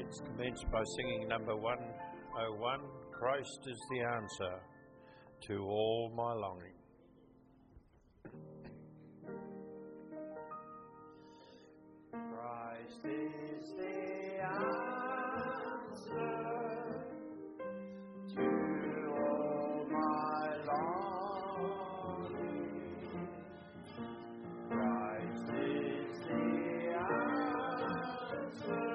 Let's commence by singing number 101, Christ is the answer to all my longing. Christ is the answer to all my longing. Christ is the answer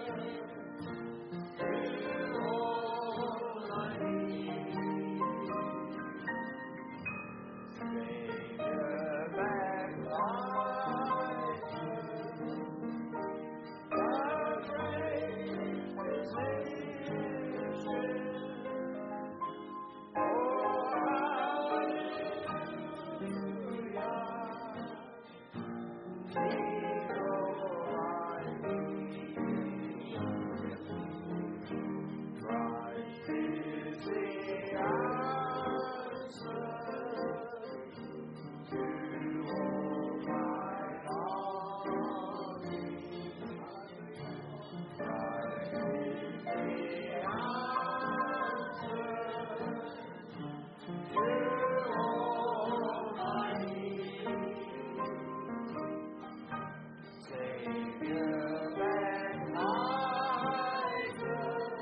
to all I need. Savior, baptizer, the great physician. Oh, hallelujah. He's all I need. Christ is the answer to all my longing. Christ is the answer to all my needs. Savior, baptizer,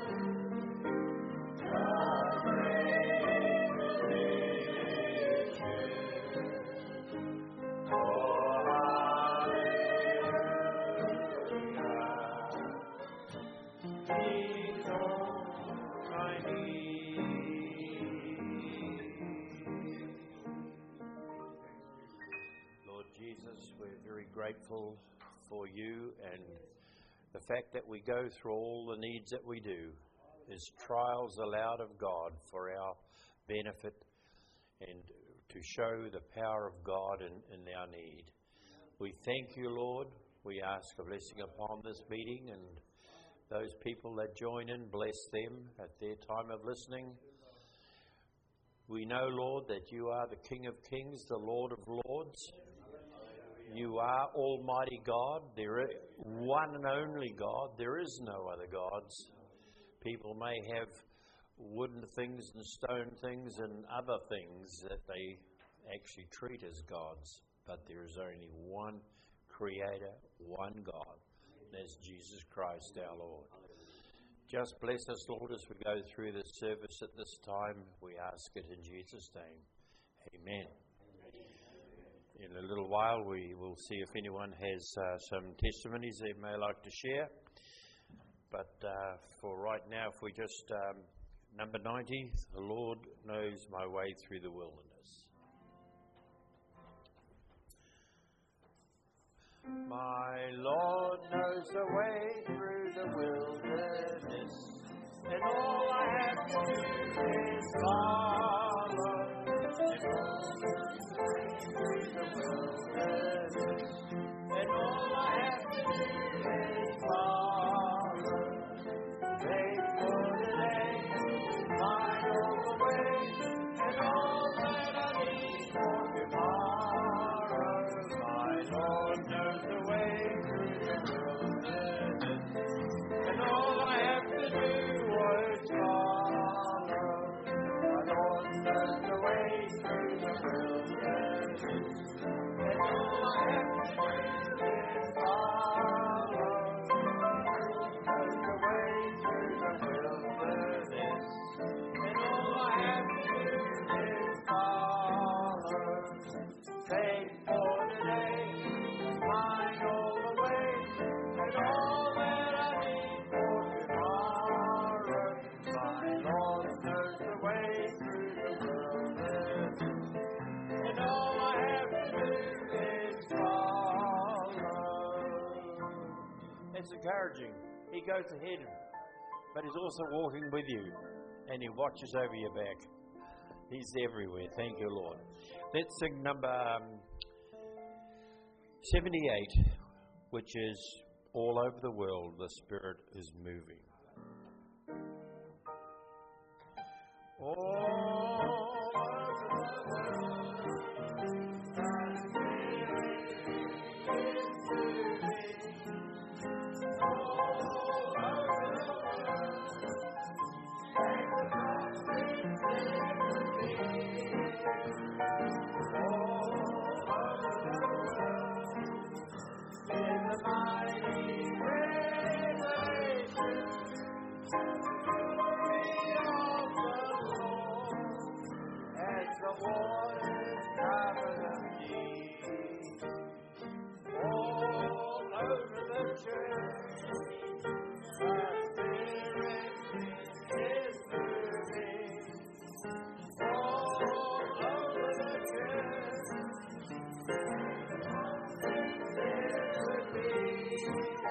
the great physician. Oh, hallelujah. He's all I need. Lord Jesus, we're very grateful for you, and the fact that we go through all the needs that we do is trials allowed of God for our benefit and to show the power of God in our need. We thank you, Lord. We ask a blessing upon this meeting and those people that join in, bless them at their time of listening. We know, Lord, that you are the King of Kings, the Lord of Lords. You are Almighty God. There is one and only God. There is no other gods. People may have wooden things and stone things and other things that they actually treat as gods. But there is only one Creator, one God. That's Jesus Christ our Lord. Just bless us, Lord, as we go through this service at this time. We ask it in Jesus' name. Amen. In a little while we will see if anyone has some testimonies they may like to share. But for right now, if we just, number 90, the Lord knows my way through the wilderness. My Lord knows the way through the wilderness, and all I have to do is follow. And all through the wilderness, and all I have to do is follow. Faithful today, mine all the way, and all that I need for tomorrow. My Lord knows the way through the wilderness, and all I have to do was follow. My Lord knows the way through the wilderness, and all I have to do is follow. Knows the way through the wilderness, and all I have to do is follow. Faithful today, mine all the way, and all that I need for tomorrow. My Lord knows the way through the wilderness, and all I have to do is follow. It's encouraging. He goes ahead, but he's also walking with you, and he watches over your back. He's everywhere. Thank you, Lord. Let's sing number 78, which is all over the world, the Spirit is moving. All over the world, the Spirit is moving. All over the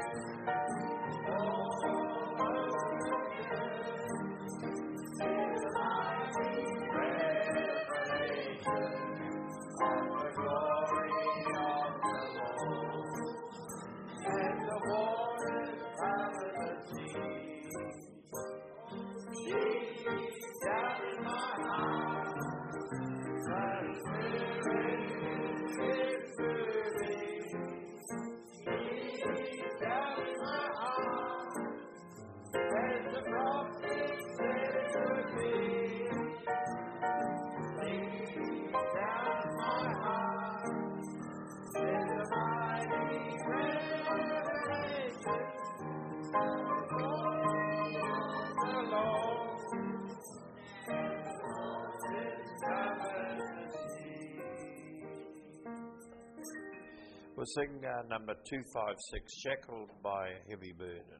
We'll sing number 256, Shackled by a Heavy Burden.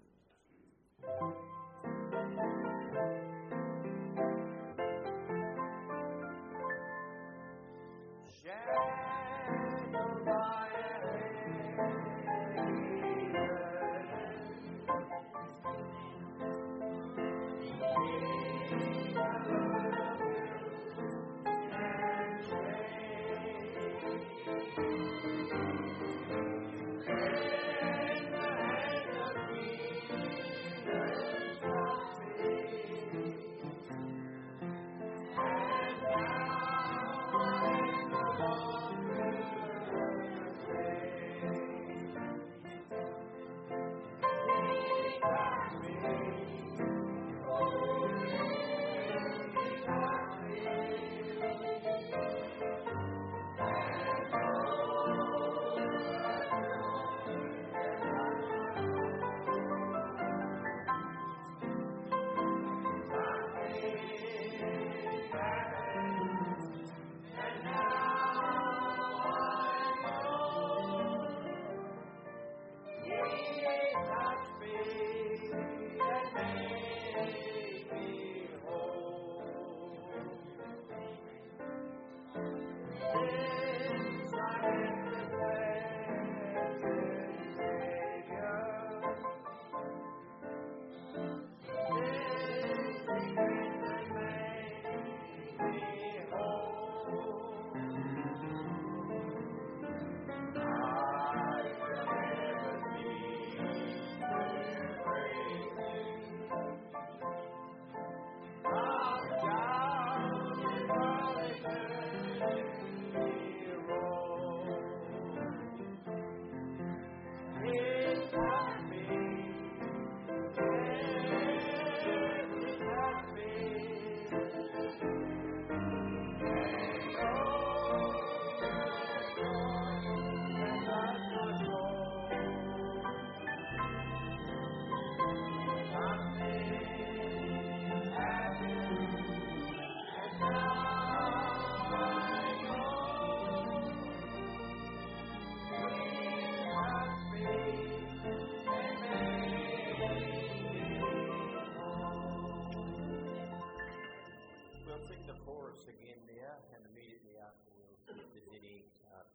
Again there, and immediately afterwards, if there's any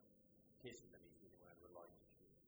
testimonies anyone would like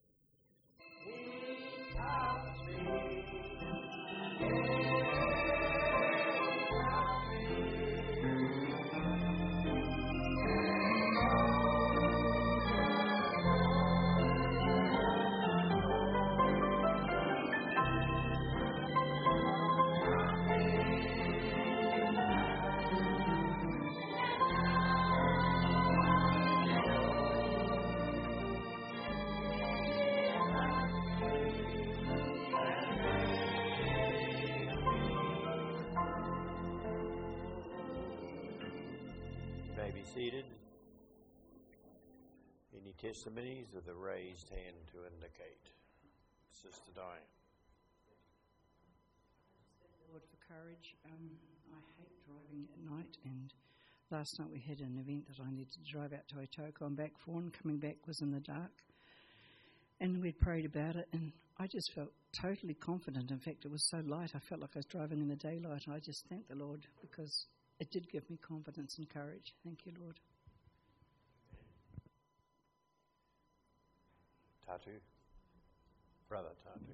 be seated. Any testimonies with a raised hand to indicate? Sister Diane. Thank the Lord for courage. I hate driving at night, and last night we had an event that I needed to drive out to Otoko and back for, and coming back was in the dark. And we prayed about it, and I just felt totally confident. In fact, it was so light, I felt like I was driving in the daylight. I just thank the Lord because it did give me confidence and courage. Thank you, Lord. Tatu. Brother Tatu.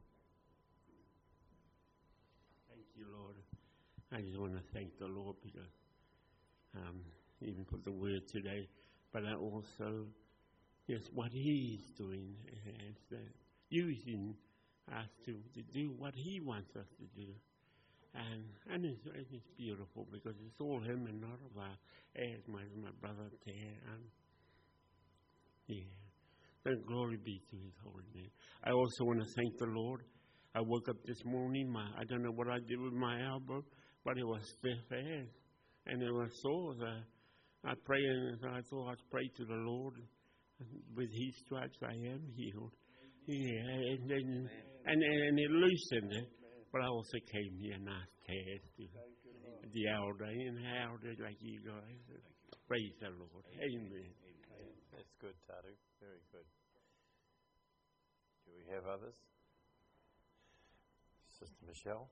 Thank you, Lord. I just want to thank the Lord because even for the word today, but I also, yes, what He is doing is that using us to do what He wants us to do. And it's beautiful because it's all Him and not of us, as my brother there. Yeah. And glory be to His holy name. I also want to thank the Lord. I woke up this morning, I don't know what I did with my elbow, but it was stiff as, and it was sore. I prayed, and I thought I'd pray to the Lord. With His stripes I am healed. Yeah, and it loosened it. But I also came here and asked Taz to the elder and elder like you guys. Praise the Lord. Amen. That's good, Tatu. Very good. Do we have others? Sister Michelle?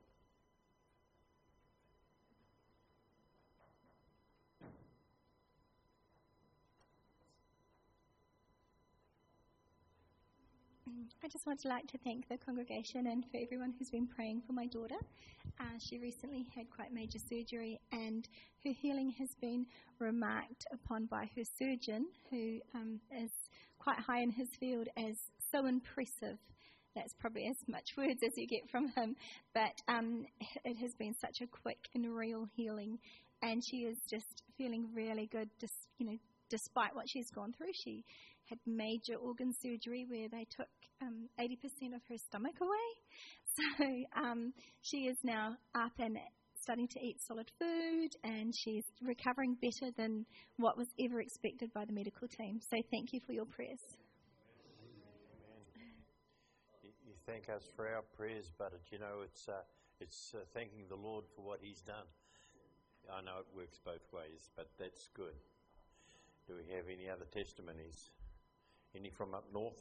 I just want to like to thank the congregation and for everyone who's been praying for my daughter. She recently had quite major surgery, and her healing has been remarked upon by her surgeon, who is quite high in his field, as so impressive. That's probably as much words as you get from him, but it has been such a quick and real healing, and she is just feeling really good, despite what she's gone through. She had major organ surgery where they took 80% of her stomach away. So she is now up and starting to eat solid food, and she's recovering better than what was ever expected by the medical team. So thank you for your prayers. You thank us for our prayers, but it's thanking the Lord for what He's done. I know it works both ways, but that's good. Do we have any other testimonies? Any from up north?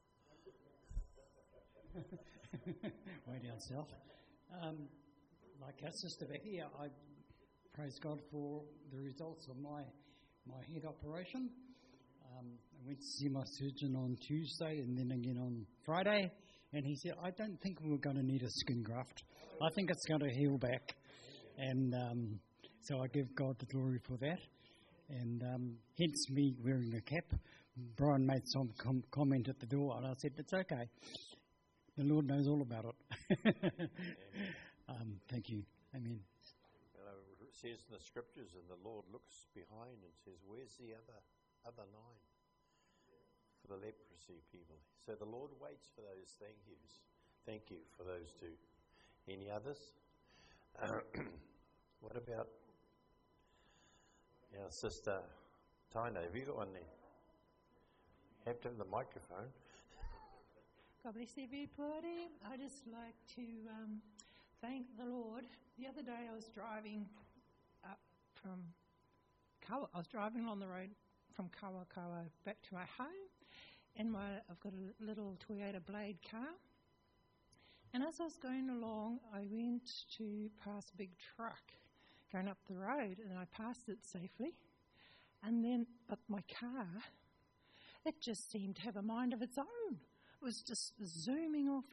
Way down south. Like our sister Becky, I praise God for the results of my head operation. I went to see my surgeon on Tuesday and then again on Friday, and he said, I don't think we're going to need a skin graft. I think it's going to heal back. And so I give God the glory for that. And hence me wearing a cap. Brian made some comment at the door, and I said, it's okay. The Lord knows all about it. Thank you. Amen. Well, it says in the scriptures, and the Lord looks behind and says, where's the other 9 for the leprosy people? So the Lord waits for those thank yous. Thank you for those 2. Any others? What about our sister Tina? Have you got one there? You have to have the microphone. God bless everybody. I just like to thank the Lord. The other day I was driving up from Kawa. I was driving on the road from Kawa back to my home, and I've got a little Toyota Blade car. And as I was going along, I went to pass a big truck going up the road, and I passed it safely. And then, but my car, it just seemed to have a mind of its own. It was just zooming off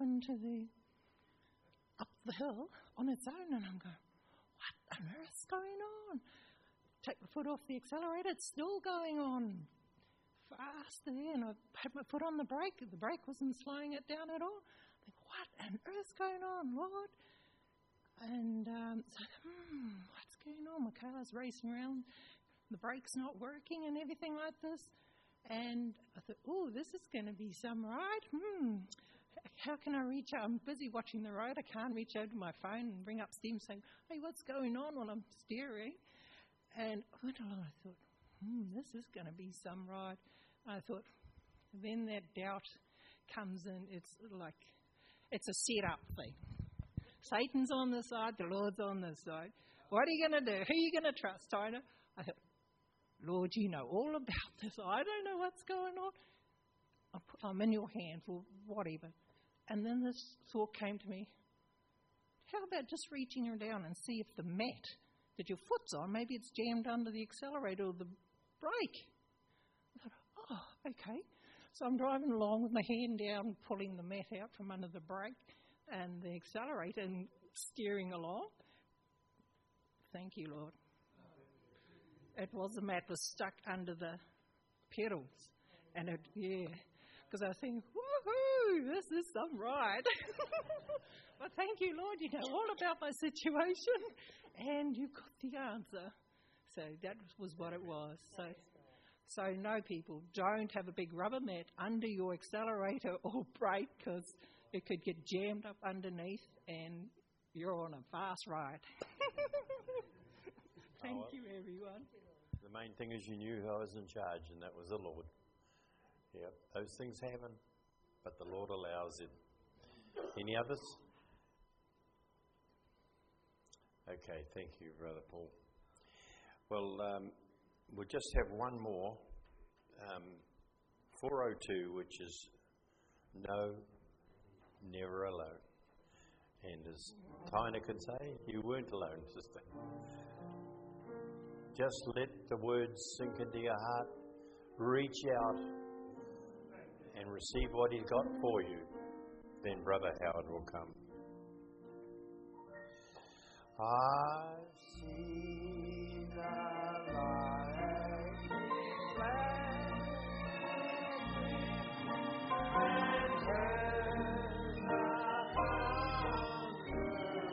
up the hill on its own, and I'm going, what on earth's going on? Take my foot off the accelerator, it's still going on fast there, and I had my foot on the brake wasn't slowing it down at all. I think, what on earth's going on, Lord? And so what's going on? My car's racing around, the brake's not working and everything like this. And I thought, this is going to be some ride. How can I reach out? I'm busy watching the road. I can't reach out to my phone and bring up Steam saying, hey, what's going on while I'm steering? And I went along, I thought, this is going to be some ride. I thought, then that doubt comes in. It's like, it's a set-up thing. Satan's on this side, the Lord's on this side. What are you going to do? Who are you going to trust, Tina? I thought, Lord, you know all about this. I don't know what's going on. I'm in your hands or whatever. And then this thought came to me, how about just reaching her down and see if the mat that your foot's on, maybe it's jammed under the accelerator or the brake. I thought, okay. So I'm driving along with my hand down, pulling the mat out from under the brake and the accelerator and steering along. Thank you, Lord. It was the mat was stuck under the pedals. And because I was thinking, woohoo, this is some ride. But thank you, Lord, you know all about my situation and you got the answer. So that was what it was. So no, people, don't have a big rubber mat under your accelerator or brake because it could get jammed up underneath and you're on a fast ride. Thank you, everyone. The main thing is you knew who was in charge, and that was the Lord. Yep, those things happen, but the Lord allows it. Any others? Okay, thank you, Brother Paul. Well, we'll just have one more. 402, which is no, never alone. And as Tina could say, you weren't alone, sister. Just let the words sink into your heart. Reach out and receive what He's got for you. Then Brother Howard will come. I see the light flash and heard the thunder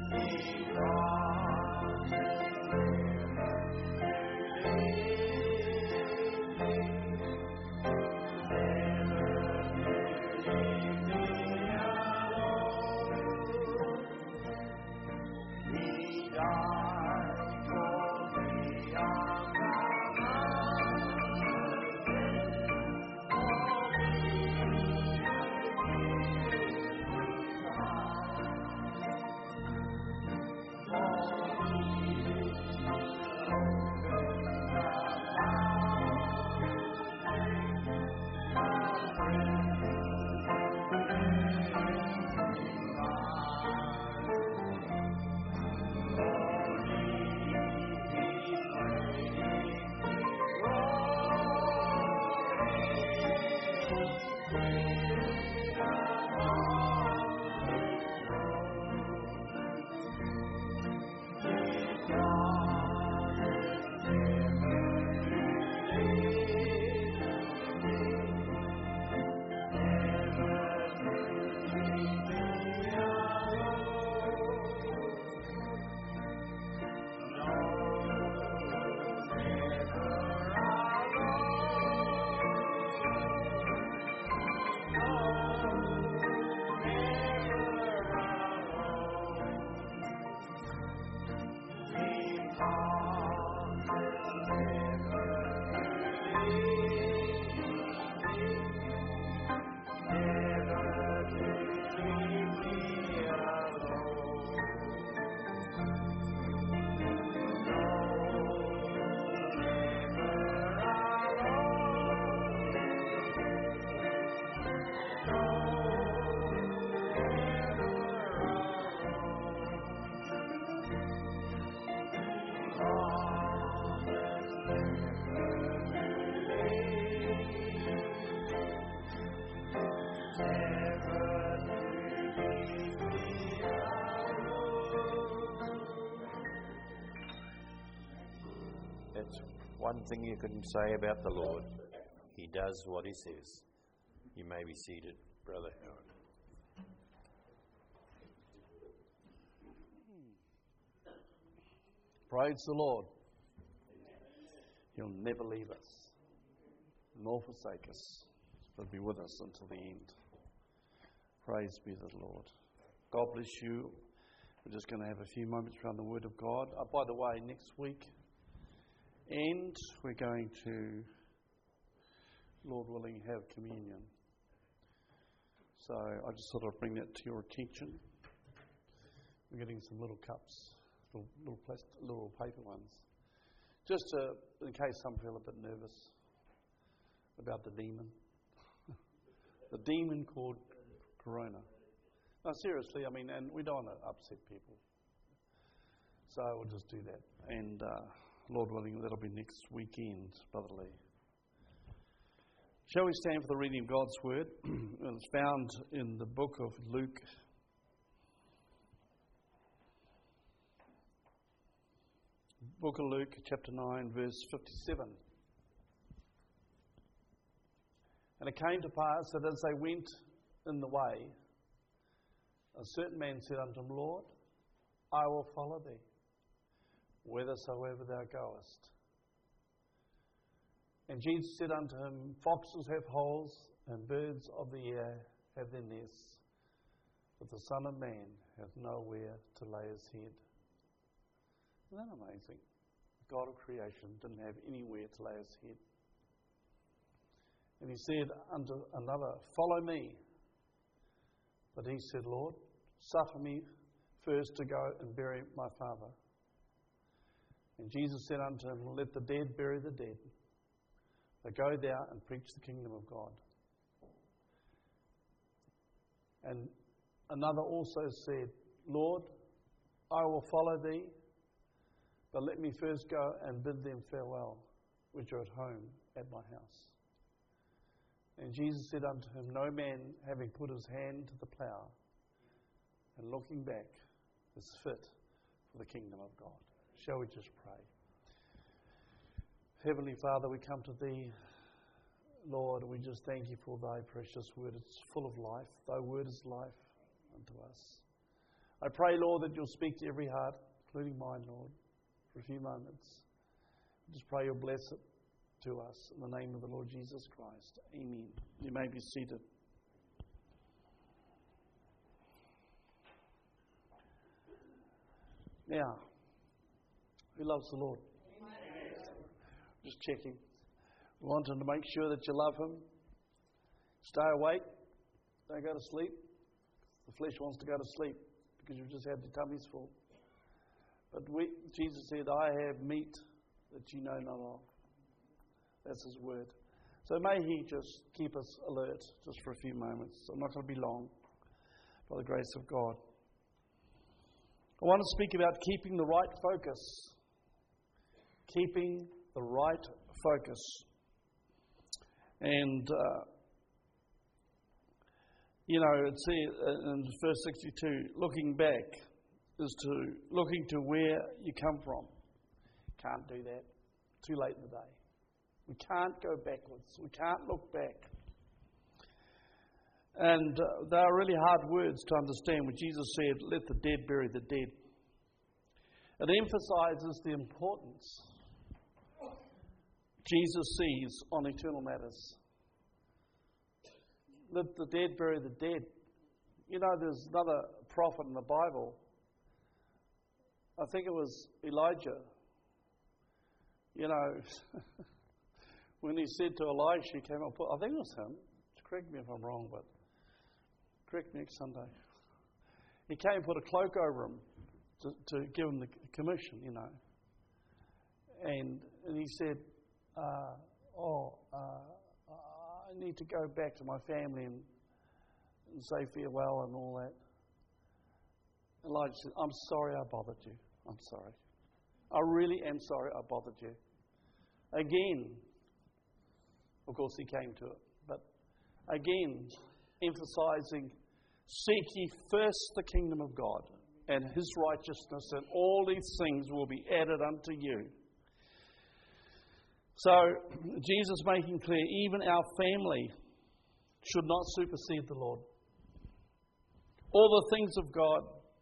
That's one thing you can say about the Lord. He does what he says. You may be seated, Brother Howard. Praise the Lord. He'll never leave us, nor forsake us, but be with us until the end. Praise be the Lord. God bless you. We're just going to have a few moments around the Word of God. By the way, next week, and we're going to, Lord willing, have communion. So I just thought I'd bring that to your attention. We're getting some little cups, little paper ones, just in case some feel a bit nervous about the demon. The demon called Corona. No, seriously, I mean, and we don't want to upset people. So we'll just do that. And Lord willing, that'll be next weekend, Brother Lee. Shall we stand for the reading of God's Word? It's found in the book of Luke. Book of Luke, chapter 9, verse 57. And it came to pass that as they went in the way, a certain man said unto him, Lord, I will follow thee, whithersoever thou goest. And Jesus said unto him, Foxes have holes, and birds of the air have their nests, but the Son of Man hath nowhere to lay his head. Isn't that amazing? The God of creation didn't have anywhere to lay his head. And he said unto another, Follow me. But he said, Lord, suffer me first to go and bury my father. And Jesus said unto him, Let the dead bury the dead, but go thou and preach the kingdom of God. And another also said, Lord, I will follow thee, but let me first go and bid them farewell, which are at home at my house. And Jesus said unto him, No man, having put his hand to the plough and looking back, is fit for the kingdom of God. Shall we just pray? Heavenly Father, we come to Thee, Lord, we just thank You for Thy precious word. It's full of life. Thy word is life unto us. I pray, Lord, that you'll speak to every heart, including mine, Lord, for a few moments. Just pray you'll bless it to us in the name of the Lord Jesus Christ. Amen. You may be seated. Now, who loves the Lord? Amen. Just checking. We want to make sure that you love Him. Stay awake. Don't go to sleep. The flesh wants to go to sleep because you've just had your tummies full. But Jesus said, I have meat that you know not of. That's His word. So may He just keep us alert just for a few moments. I'm not going to be long, by the grace of God. I want to speak about keeping the right focus. Keeping the right focus. And, it's in verse 62, looking back is looking to where you come from. Can't do that. Too late in the day. We can't go backwards. We can't look back. And they are really hard words to understand when Jesus said, let the dead bury the dead. It emphasizes the importance Jesus sees on eternal matters. Let the dead bury the dead. There's another prophet in the Bible. I think it was Elijah. When he said to Elisha, he came up, I think it was him. Correct me if I'm wrong, but correct me next Sunday. He came and put a cloak over him to give him the commission, And he said, I need to go back to my family and say farewell and all that. Elijah said, I'm sorry I bothered you. I'm sorry. I really am sorry I bothered you. Again, of course he came to it, but again, emphasizing, seek ye first the kingdom of God and His righteousness, and all these things will be added unto you. So, Jesus making clear, even our family should not supersede the Lord. All the things of God,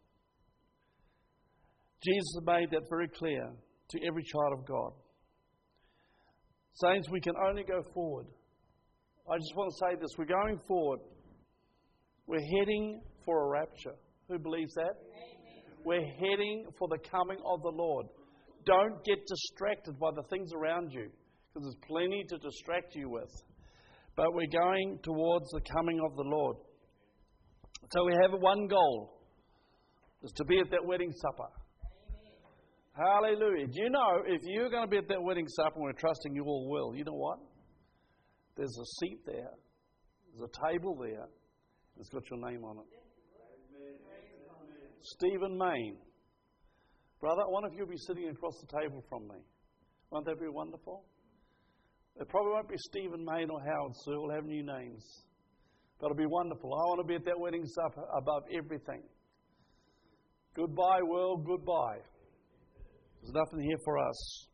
Jesus made that very clear to every child of God. Saints, we can only go forward. I just want to say this. We're going forward. We're heading for a rapture. Who believes that? Amen. We're heading for the coming of the Lord. Don't get distracted by the things around you, because there's plenty to distract you with. But we're going towards the coming of the Lord. So we have one goal, is to be at that wedding supper. Hallelujah. Do you know, if you're going to be at that wedding supper, and we're trusting you all will, you know what? There's a seat there. There's a table there. It's got your name on it. Stephen Main. Brother, I wonder if you'll be sitting across the table from me. Won't that be wonderful? It probably won't be Stephen Main or Howard Sir. We'll have new names. But it'll be wonderful. I want to be at that wedding supper above everything. Goodbye, world. Goodbye. There's nothing here for us.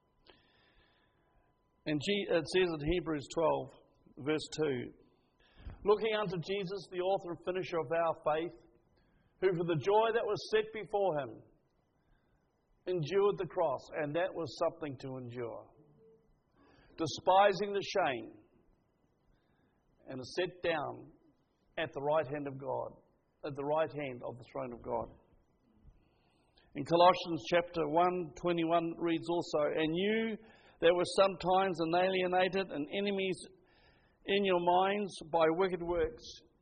And it says in Hebrews 12, verse 2, looking unto Jesus, the author and finisher of our faith, who for the joy that was set before Him endured the cross, and that was something to endure, despising the shame, and is set down at the right hand of God, at the right hand of the throne of God. In Colossians chapter 1:21 reads also, and you that were sometimes alienated and enemies in your minds by wicked works,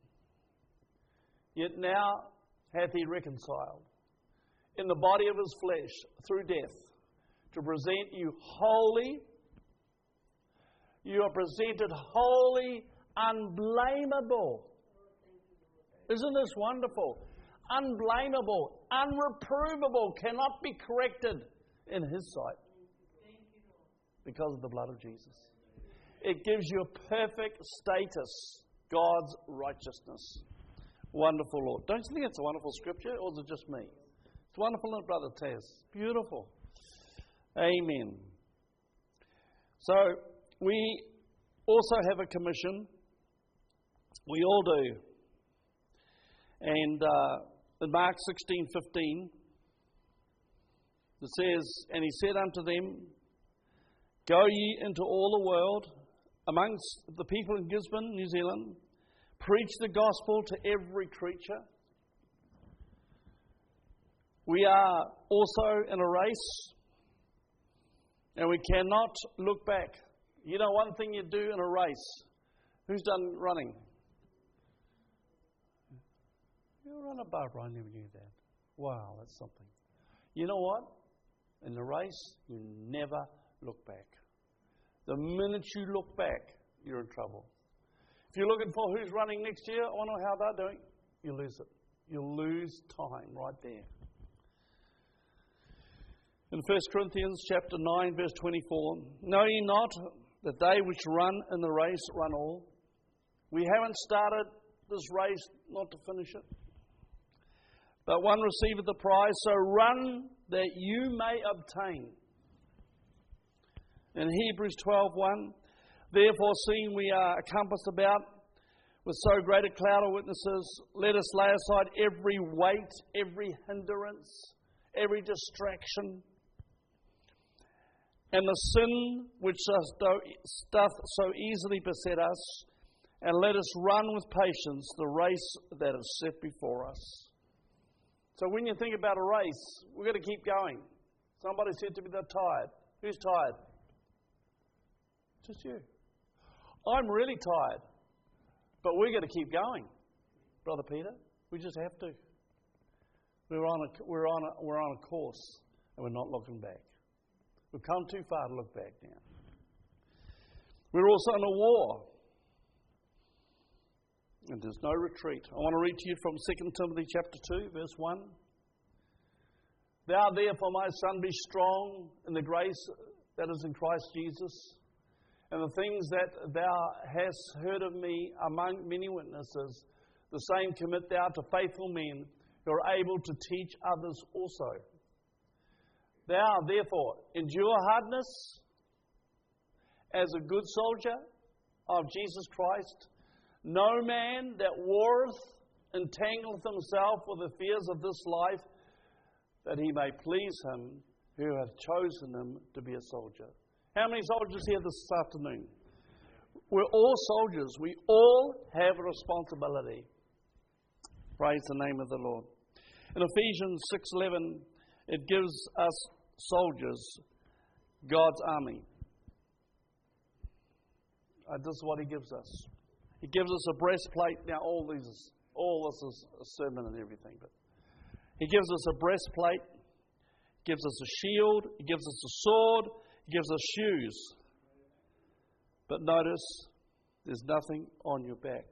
yet now hath He reconciled in the body of His flesh through death, to present you holy. You are presented holy, unblameable. Isn't this wonderful? Unblameable, unreprovable, cannot be corrected in His sight because of the blood of Jesus. It gives you a perfect status, God's righteousness. Wonderful, Lord. Don't you think it's a wonderful scripture, or is it just me? It's wonderful, isn't it, Brother Taz? Beautiful. Amen. So, we also have a commission. We all do. And in Mark 16:15, it says, "And he said unto them, Go ye into all the world, amongst the people in Gisborne, New Zealand, preach the gospel to every creature." We are also in a race, and we cannot look back. You know one thing you do in a race? Who's done running? You run a bar, I never knew that. Wow, that's something. You know what? In the race, you never look back. The minute you look back, you're in trouble. If you're looking for who's running next year, I wonder how they're doing, you lose it. You'll lose time right there. In 1 Corinthians chapter 9, verse 24, "Know ye not that they which run in the race run all?" We haven't started this race not to finish it. "But one receiveth the prize, so run that you may obtain." In Hebrews 12:1, "Therefore, seeing we are compassed about with so great a cloud of witnesses, let us lay aside every weight, every hindrance, every distraction, and the sin which doth so easily beset us, and let us run with patience the race that is set before us." So when you think about a race, we've got to keep going. Somebody said to me they're tired. Who's tired? Just you. I'm really tired. But we're going to keep going, Brother Peter. We just have to. We're on a course, and we're not looking back. We've come too far to look back now. We're also in a war, and there's no retreat. I want to read to you from 2 Timothy chapter 2, verse 1. "Thou therefore, my son, be strong in the grace that is in Christ Jesus, and the things that thou hast heard of me among many witnesses, the same commit thou to faithful men who are able to teach others also. Thou therefore endure hardness as a good soldier of Jesus Christ. No man that warreth entangleth himself with the fears of this life, that he may please him who hath chosen him to be a soldier." How many soldiers here this afternoon? We're all soldiers. We all have a responsibility. Praise the name of the Lord. In Ephesians 6:11, it gives us soldiers God's army. This is what He gives us. He gives us a breastplate. Now, all this is a sermon and everything, but He gives us a breastplate, gives us a shield, He gives us a sword, He gives us shoes. But notice, there's nothing on your back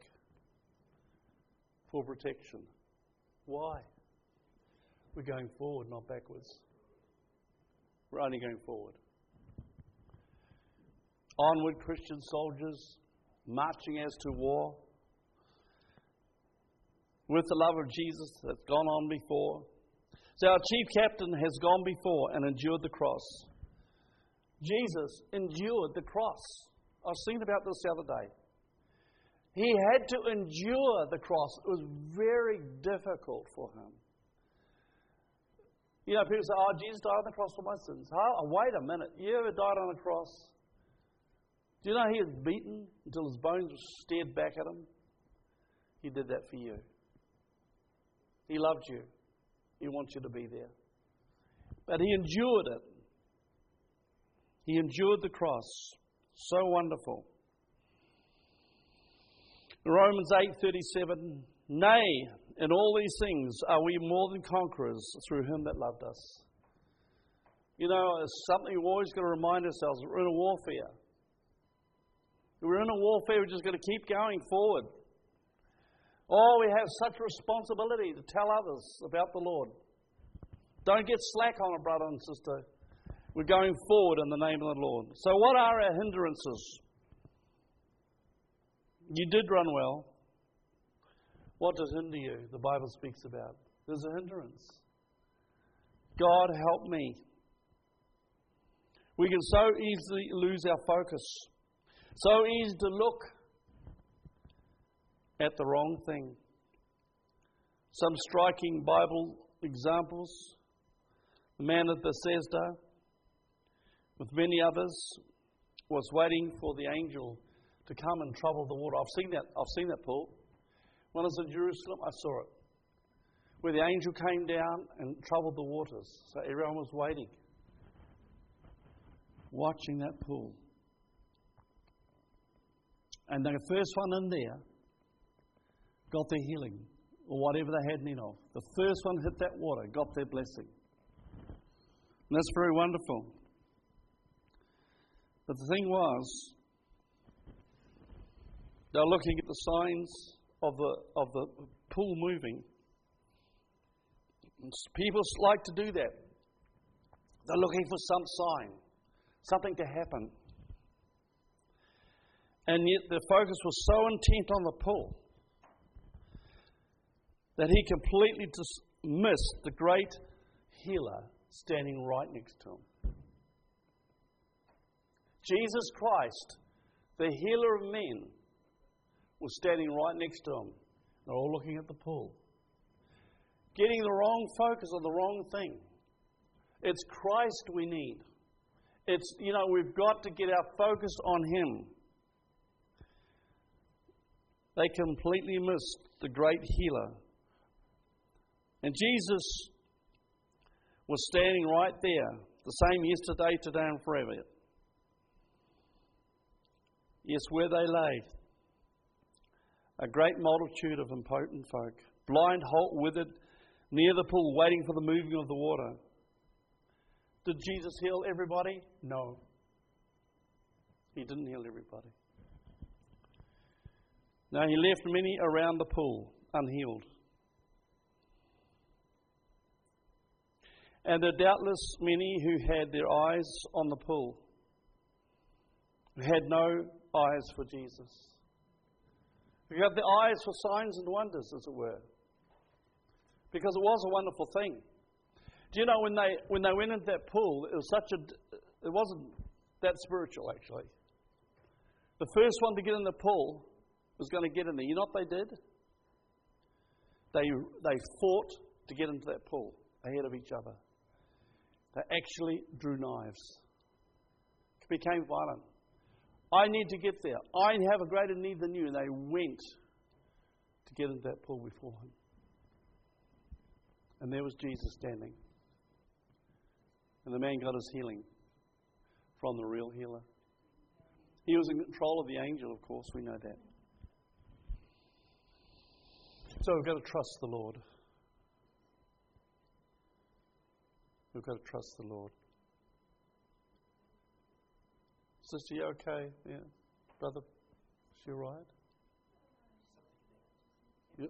for protection. Why? We're going forward, not backwards. We're only going forward. Onward, Christian soldiers, marching as to war, with the love of Jesus that's gone on before. So our chief captain has gone before and endured the cross. Jesus endured the cross. I was thinking about this the other day. He had to endure the cross. It was very difficult for Him. You know, people say, "Oh, Jesus died on the cross for my sins." Oh, wait a minute. You ever died on a cross? Do you know He was beaten until His bones stared back at Him? He did that for you. He loved you. He wants you to be there. But He endured it. He endured the cross. So wonderful. Romans 8:37, "Nay, in all these things are we more than conquerors through Him that loved us." You know, it's something we've always got to remind ourselves. We're in a warfare. We're in a warfare. We're just got to keep going forward. Oh, we have such responsibility to tell others about the Lord. Don't get slack on it, brother and sister. We're going forward in the name of the Lord. So what are our hindrances? You did run well. What does hinder you? The Bible speaks about. There's a hindrance. God help me. We can so easily lose our focus. So easy to look at the wrong thing. Some striking Bible examples. The man at Bethesda, with many others, was waiting for the angel to come and trouble the water. I've seen that pool. When I was in Jerusalem, I saw it. Where the angel came down and troubled the waters. So everyone was waiting. Watching that pool. And the first one in there got their healing. Or whatever they had need of. The first one hit that water, got their blessing. And that's very wonderful. But the thing was, they were looking at the signs of the pool moving. And people like to do that. They're looking for some sign, something to happen. And yet their focus was so intent on the pool that he completely missed the great healer standing right next to him. Jesus Christ, the healer of men, was standing right next to him. They're all looking at the pool. Getting the wrong focus on the wrong thing. It's Christ we need. We've got to get our focus on Him. They completely missed the great healer. And Jesus was standing right there, the same yesterday, today, and forever. Yes, where they lay, a great multitude of impotent folk, blind, halt, withered, near the pool, waiting for the moving of the water. Did Jesus heal everybody? No. He didn't heal everybody. No, He left many around the pool, unhealed. And there are doubtless many who had their eyes on the pool, who had no eyes for Jesus. Who had their eyes for signs and wonders, as it were. Because it was a wonderful thing. Do you know when they went into that pool, it wasn't that spiritual actually. The first one to get in the pool was going to get in there. You know what they did? They fought to get into that pool ahead of each other. They actually drew knives. It became violent. I need to get there. I have a greater need than you. And they went to get into that pool before Him. And there was Jesus standing. And the man got his healing from the real healer. He was in control of the angel, of course, we know that. So we've got to trust the Lord. We've got to trust the Lord. Sister, you okay? Yeah. Brother, is she all right? Yep.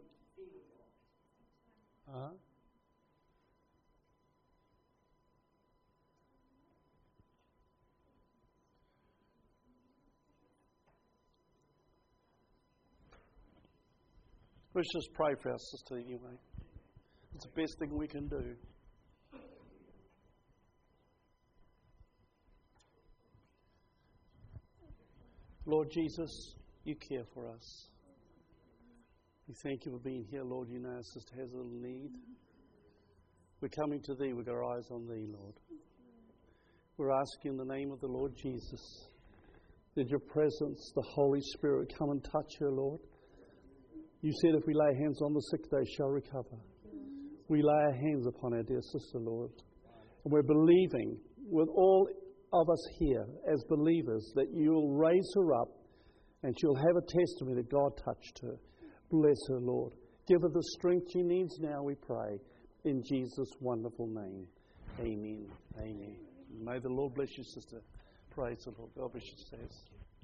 Let's just pray for our sister anyway. It's the best thing we can do. Lord Jesus, you care for us. We thank you for being here, Lord. You know our sister has a little need. We're coming to Thee with our eyes on Thee, Lord. We're asking in the name of the Lord Jesus that your presence, the Holy Spirit, come and touch her, Lord. You said if we lay hands on the sick, they shall recover. We lay our hands upon our dear sister, Lord. And we're believing with all of us here as believers that you'll raise her up and she'll have a testimony that God touched her. Bless her, Lord. Give her the strength she needs now, we pray. In Jesus' wonderful name. Amen. Amen. May the Lord bless you, sister. Praise the Lord. God bless you, says.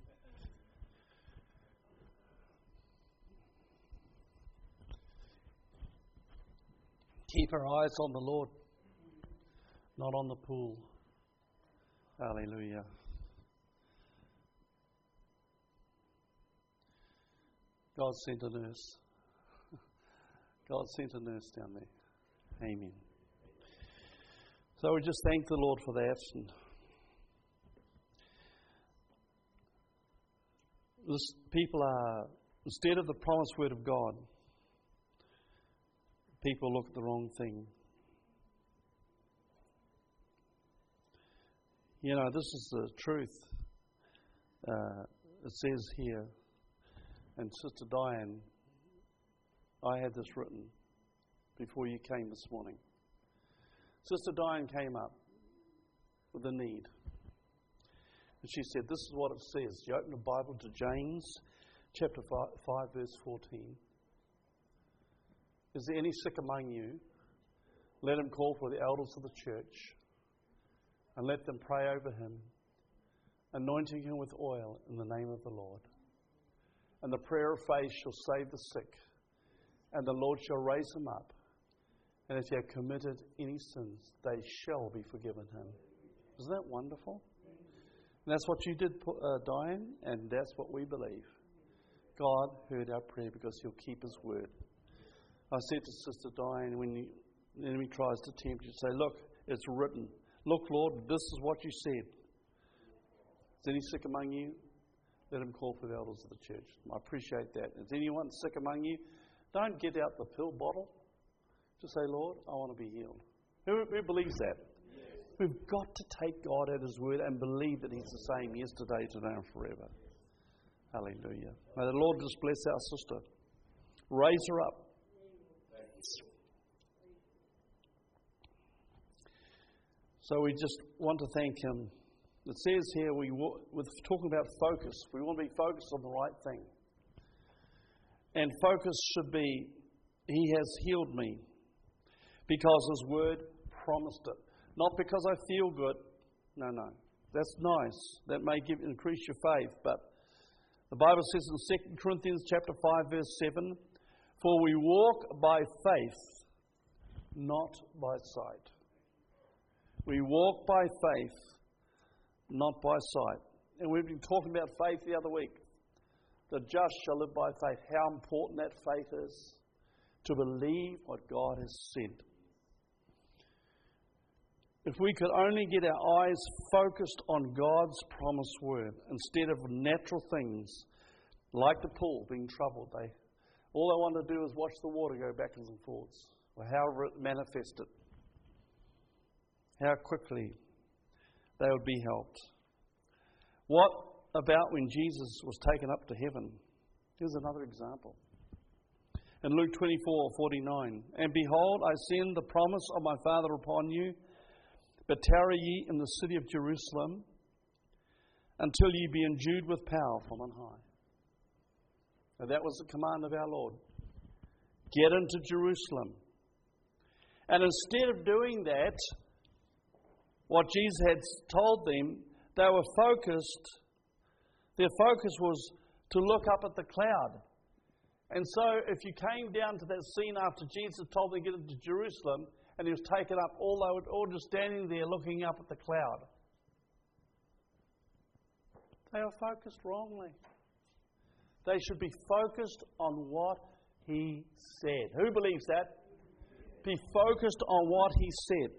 Keep our eyes on the Lord, not on the pool. Hallelujah. God sent a nurse. God sent a nurse down there. Amen. So we just thank the Lord for that. And people are, instead of the promised word of God, people look at the wrong thing. You know, this is the truth. It says here, and Sister Diane, I had this written before you came this morning. Sister Diane came up with a need. And she said, this is what it says. You open the Bible to James chapter 5 verse 14. Is there any sick among you? Let him call for the elders of the church and let them pray over him, anointing him with oil in the name of the Lord. And the prayer of faith shall save the sick, and the Lord shall raise him up. And if he have committed any sins, they shall be forgiven him. Isn't that wonderful? And that's what you did, Diane, and that's what we believe. God heard our prayer because he'll keep his word. I said to Sister Diane, when the enemy tries to tempt you, say, look, it's written. Look, Lord, this is what you said. Is any sick among you? Let him call for the elders of the church. I appreciate that. Is anyone sick among you? Don't get out the pill bottle. Just say, Lord, I want to be healed. Who believes that? We've got to take God at his word and believe that he's the same yesterday, today, and forever. Hallelujah. May the Lord just bless our sister. Raise her up. So we just want to thank him. It says here, we're talking about focus. We want to be focused on the right thing. And focus should be, he has healed me because his word promised it. Not because I feel good. No. That's nice. That may increase your faith. But the Bible says in 2 Corinthians chapter 5 verse 7, for we walk by faith, not by sight. We walk by faith, not by sight. And we've been talking about faith the other week. The just shall live by faith. How important that faith is to believe what God has said. If we could only get our eyes focused on God's promised word instead of natural things, like the pool being troubled, all they want to do is watch the water go backwards and forwards, or however it manifested, how quickly they would be helped. What about when Jesus was taken up to heaven? Here's another example. In Luke 24:49, and behold, I send the promise of my Father upon you, but tarry ye in the city of Jerusalem until ye be endued with power from on high. Now that was the command of our Lord. Get into Jerusalem. And instead of doing that, what Jesus had told them, they were focused. Their focus was to look up at the cloud. And so if you came down to that scene after Jesus told them to get into Jerusalem, and he was taken up, all they were all just standing there looking up at the cloud. They were focused wrongly. They should be focused on what he said. Who believes that? Be focused on what he said.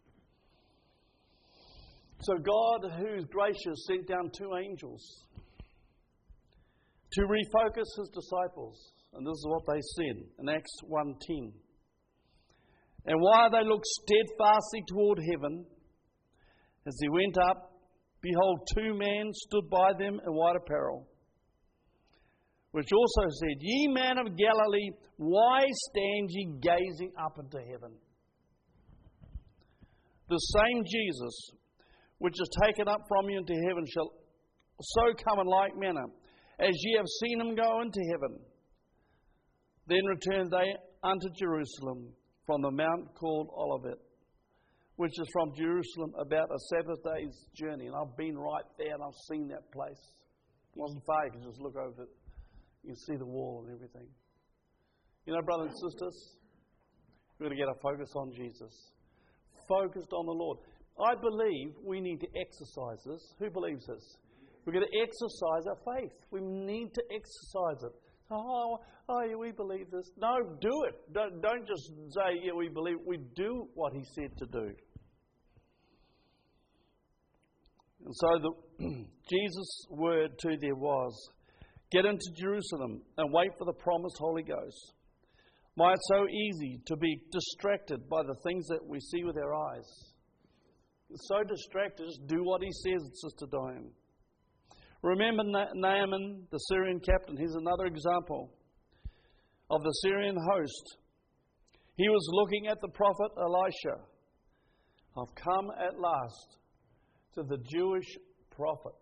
So God, who is gracious, sent down 2 angels to refocus his disciples. And this is what they said in Acts 1:10. And while they looked steadfastly toward heaven, as they went up, behold, 2 men stood by them in white apparel, which also said, Ye men of Galilee, why stand ye gazing up into heaven? The same Jesus, which is taken up from you into heaven, shall so come in like manner, as ye have seen him go into heaven. Then returned they unto Jerusalem, from the mount called Olivet, which is from Jerusalem about a Sabbath day's journey. And I've been right there and I've seen that place. It wasn't far, you can just look over it. You can see the wall and everything. You know, brothers and sisters, we've got to get our focus on Jesus. Focused on the Lord. I believe we need to exercise this. Who believes this? We've got to exercise our faith. We need to exercise it. Oh, yeah, we believe this. No, do it. Don't just say, yeah, we believe. We do what he said to do. And so Jesus' word to them was, get into Jerusalem and wait for the promised Holy Ghost, Why it's so easy to be distracted by the things that we see with our eyes. It's so distracted, just do what he says, Sister Diane. Remember Naaman, the Syrian captain. Here's another example of the Syrian host. He was looking at the prophet Elisha. I've come at last to the Jewish prophet.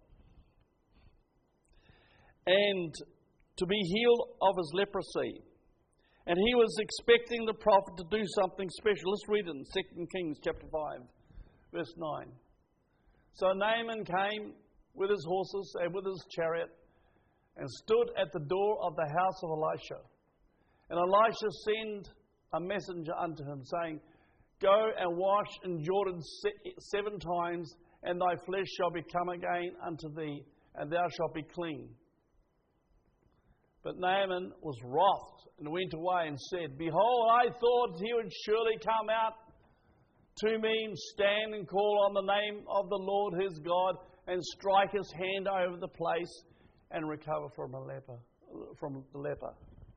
And to be healed of his leprosy. And he was expecting the prophet to do something special. Let's read it in 2 Kings chapter 5, verse 9. So Naaman came with his horses and with his chariot and stood at the door of the house of Elisha. And Elisha sent a messenger unto him, saying, Go and wash in Jordan 7 times, and thy flesh shall become again unto thee, and thou shalt be clean. But Naaman was wroth and went away and said, Behold, I thought he would surely come out to me and stand and call on the name of the Lord his God and strike his hand over the place and recover from the leper.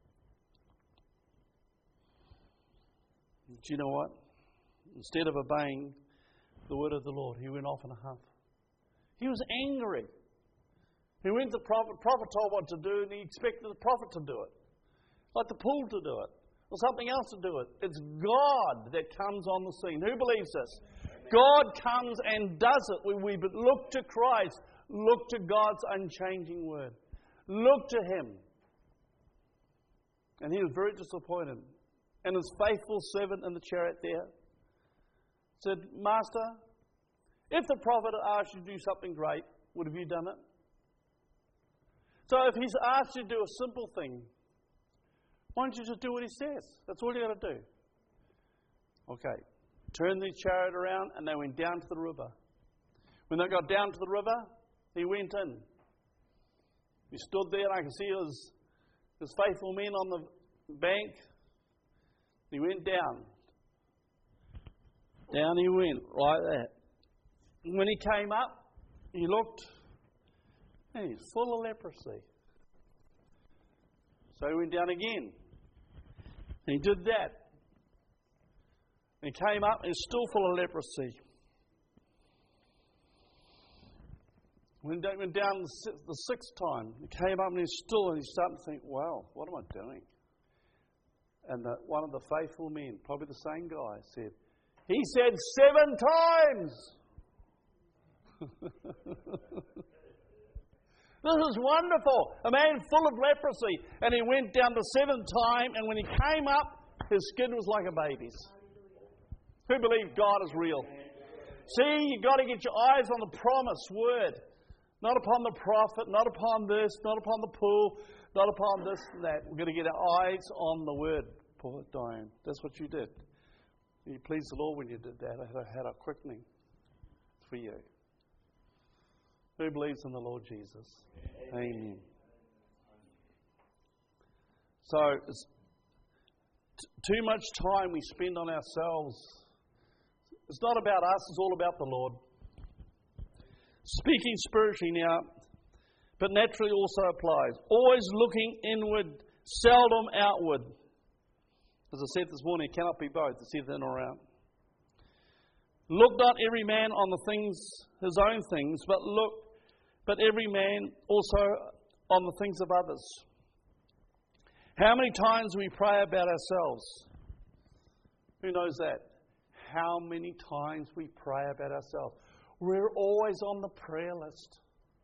Do you know what? Instead of obeying the word of the Lord, he went off in a huff. He was angry. He went to the prophet. The prophet told what to do, and he expected the prophet to do it. Like the pool to do it, or something else to do it. It's God that comes on the scene. Who believes this? Amen. God comes and does it when we look to Christ, look to God's unchanging word. Look to him. And he was very disappointed. And his faithful servant in the chariot there said, Master, if the prophet had asked you to do something great, would have you done it? So if he's asked you to do a simple thing, why don't you just do what he says? That's all you got to do. Okay. Turned the chariot around and they went down to the river. When they got down to the river, he went in. He stood there and I could see his faithful men on the bank. He went down. Down he went, like that. And when he came up, he looked, and he's full of leprosy. So he went down again. And he did that. And he came up, and he's still full of leprosy. When he went down the 6th time, he came up and he's still, and he started to think, wow, what am I doing? And one of the faithful men, probably the same guy, said, he said 7 times. This is wonderful. A man full of leprosy. And he went down the 7th time, and when he came up, his skin was like a baby's. Who believes God is real? See, you've got to get your eyes on the promised word. Not upon the prophet, not upon this, not upon the pool, not upon this and that. We've got to get our eyes on the word, poor Diane. That's what you did. You pleased the Lord when you did that. I had a quickening for you. Who believes in the Lord Jesus? Amen. So, it's too much time we spend on ourselves. It's not about us, it's all about the Lord. Speaking spiritually now, but naturally also applies. Always looking inward, seldom outward. As I said this morning, it cannot be both. It's either in or out. Look not every man on the things, his own things, but every man also on the things of others. How many times we pray about ourselves? Who knows that? How many times we pray about ourselves? We're always on the prayer list.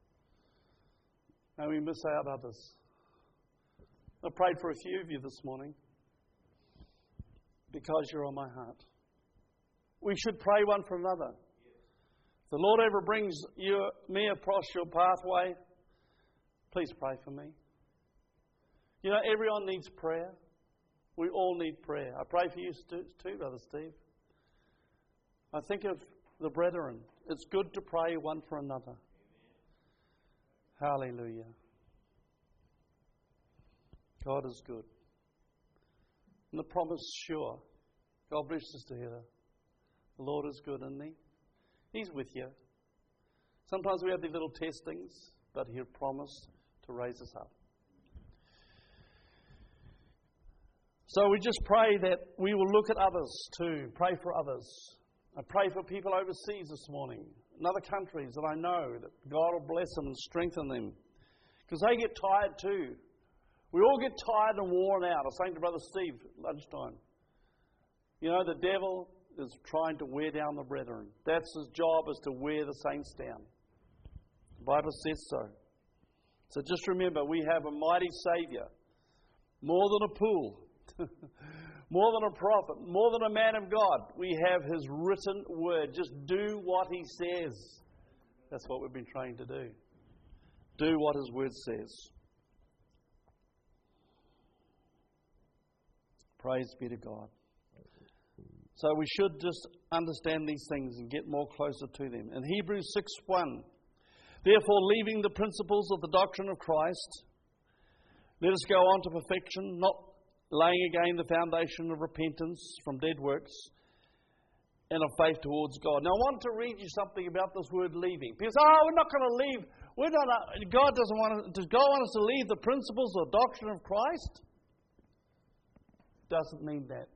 And we miss out others. I prayed for a few of you this morning because you're on my heart. We should pray one for another. If the Lord ever brings me across your pathway, please pray for me. You know, everyone needs prayer. We all need prayer. I pray for you too, Brother Steve. I think of the brethren. It's good to pray one for another. Hallelujah. God is good. And the promise is sure. God bless us together. The Lord is good, isn't He? He's with you. Sometimes we have these little testings, but He'll promise to raise us up. So we just pray that we will look at others too, pray for others. I pray for people overseas this morning, in other countries that I know, that God will bless them and strengthen them. Because they get tired too. We all get tired and worn out. I was saying to Brother Steve at lunchtime, you know, the devil is trying to wear down the brethren. That's his job, is to wear the saints down. The Bible says so. So just remember, we have a mighty Saviour, more than a pool, more than a prophet, more than a man of God. We have His written word. Just do what He says. That's what we've been trained to do. Do what His word says. Praise be to God. So we should just understand these things and get more closer to them. In Hebrews 6:1, therefore, leaving the principles of the doctrine of Christ, let us go on to perfection, not laying again the foundation of repentance from dead works and of faith towards God. Now, I want to read you something about this word leaving. People say, we're not going to leave. Does God want us to leave the principles or doctrine of Christ? Doesn't mean that.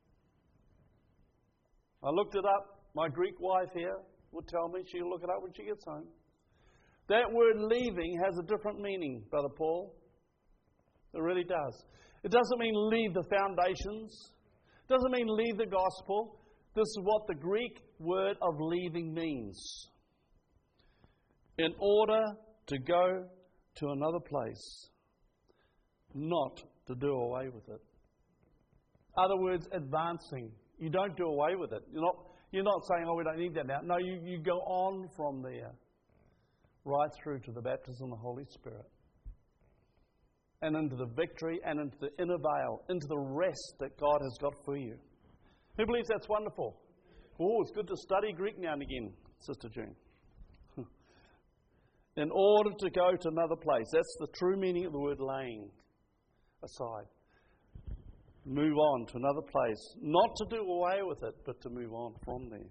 I looked it up. My Greek wife here will tell me. She'll look it up when she gets home. That word leaving has a different meaning, Brother Paul. It really does. It doesn't mean leave the foundations. It doesn't mean leave the gospel. This is what the Greek word of leaving means. In order to go to another place, not to do away with it. Other words, advancing. You don't do away with it. You're not saying, we don't need that now. No, you go on from there, right through to the baptism of the Holy Spirit. And into the victory and into the inner veil, into the rest that God has got for you. Who believes that's wonderful? Oh, it's good to study Greek now and again, Sister June. In order to go to another place. That's the true meaning of the word laying aside. Move on to another place. Not to do away with it, but to move on from there.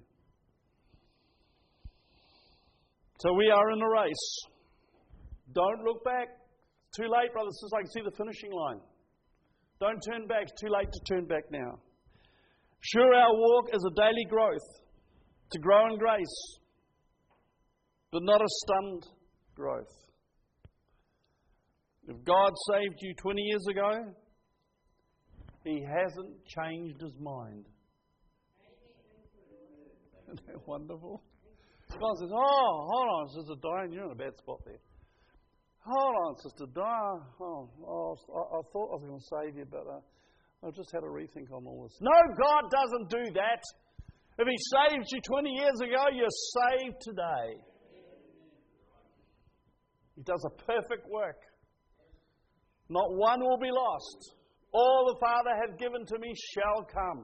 So we are in a race. Don't look back. Too late, brothers and sisters. I can see the finishing line. Don't turn back. It's too late to turn back now. Sure, our walk is a daily growth, to grow in grace, but not a stunned growth. If God saved you 20 years ago, He hasn't changed His mind. Isn't that wonderful? God says, hold on, Sister Diane, you're in a bad spot there. Hold on, Sister Diane. I thought I was going to save you, but I just had a rethink on all this. No, God doesn't do that. If He saved you 20 years ago, you're saved today. He does a perfect work. Not one will be lost. All the Father hath given to me shall come.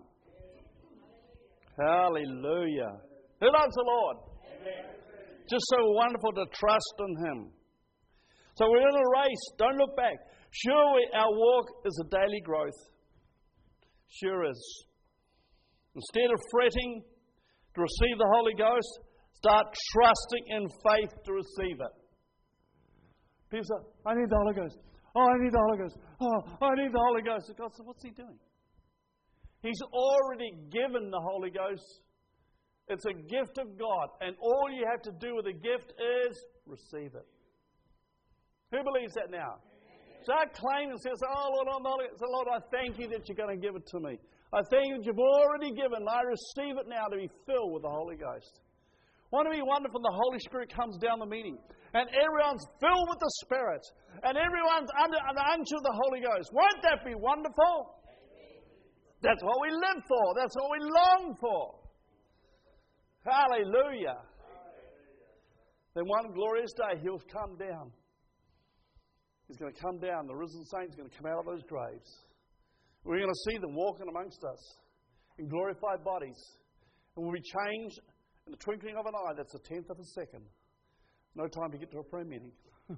Hallelujah. Who loves the Lord? Amen. Just so wonderful to trust in Him. So we're in a race. Don't look back. Sure, our walk is a daily growth. Sure is. Instead of fretting to receive the Holy Ghost, start trusting in faith to receive it. People say, I need the Holy Ghost. I need the Holy Ghost. I need the Holy Ghost. God said, what's He doing? He's already given the Holy Ghost. It's a gift of God. And all you have to do with a gift is receive it. Who believes that now? Start claiming and says, Lord, I'm not. So, Lord, I thank You that You're going to give it to me. I thank You that You've already given. I receive it now to be filled with the Holy Ghost. Won't it be wonderful the Holy Spirit comes down the meeting and everyone's filled with the Spirit and everyone's under the unction of the Holy Ghost? Won't that be wonderful? That's what we live for. That's what we long for. Hallelujah. Then one glorious day He'll come down. He's going to come down. The risen saints are going to come out of those graves. We're going to see them walking amongst us in glorified bodies. And we'll be changed in the twinkling of an eye. That's a tenth of a second. No time to get to a prayer meeting.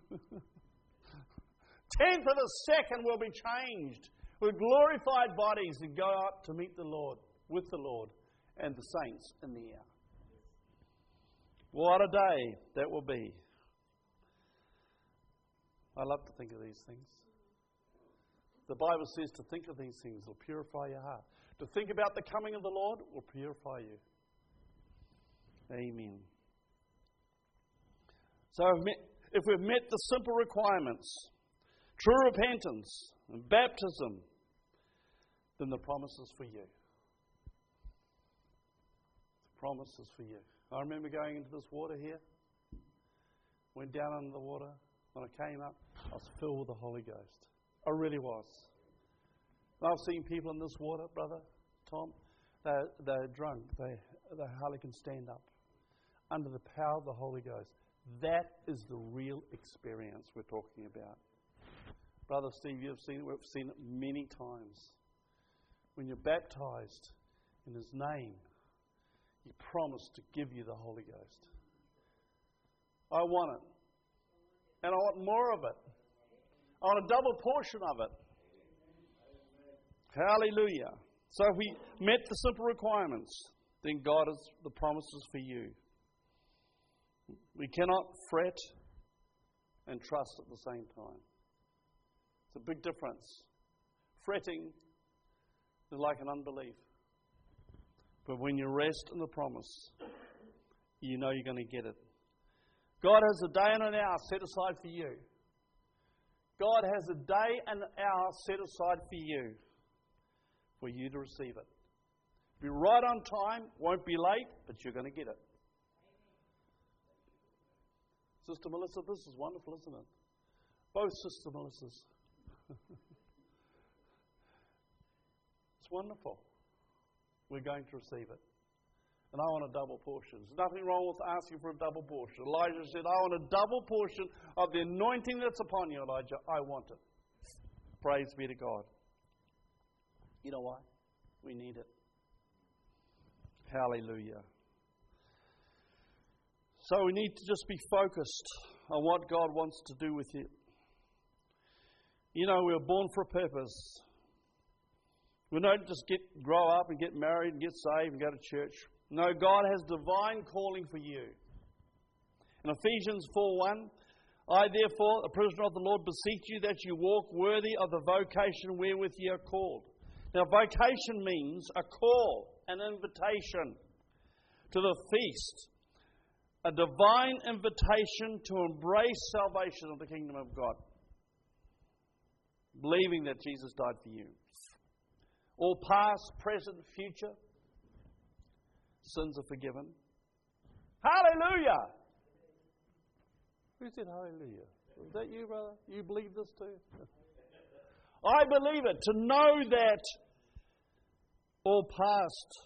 Tenth of a second we'll be changed with glorified bodies and go up to meet the Lord, with the Lord and the saints in the air. What a day that will be. I love to think of these things. The Bible says to think of these things will purify your heart. To think about the coming of the Lord will purify you. Amen. So if we've met the simple requirements, true repentance and baptism, then the promise is for you. The promise is for you. I remember going into this water here, went down under the water. When I came up, I was filled with the Holy Ghost. I really was. And I've seen people in this water, Brother Tom, they're drunk. They hardly can stand up. Under the power of the Holy Ghost. That is the real experience we're talking about. Brother Steve, you've seen it. We've seen it many times. When you're baptized in His name, He promised to give you the Holy Ghost. I want it. And I want more of it. I want a double portion of it. Hallelujah. So if we met the simple requirements, then God has the promises for you. We cannot fret and trust at the same time. It's a big difference. Fretting is like an unbelief. But when you rest in the promise, you know you're going to get it. God has a day and an hour set aside for you. God has a day and an hour set aside for you to receive it. Be right on time, won't be late, but you're going to get it. Sister Melissa, this is wonderful, isn't it? Both Sister Melissas. It's wonderful. We're going to receive it. And I want a double portion. There's nothing wrong with asking for a double portion. Elijah said, I want a double portion of the anointing that's upon you, Elijah. I want it. Praise be to God. You know why? We need it. Hallelujah. So we need to just be focused on what God wants to do with you. You know, we were born for a purpose. We don't just grow up and get married and get saved and go to church. No, God has divine calling for you. In Ephesians 4:1, I therefore, a prisoner of the Lord, beseech you that you walk worthy of the vocation wherewith ye are called. Now, vocation means a call, an invitation to the feast, a divine invitation to embrace salvation of the kingdom of God, believing that Jesus died for you. All past, present, future sins are forgiven. Hallelujah! Who said hallelujah? Is that you, brother? You believe this too? I believe it. To know that all past,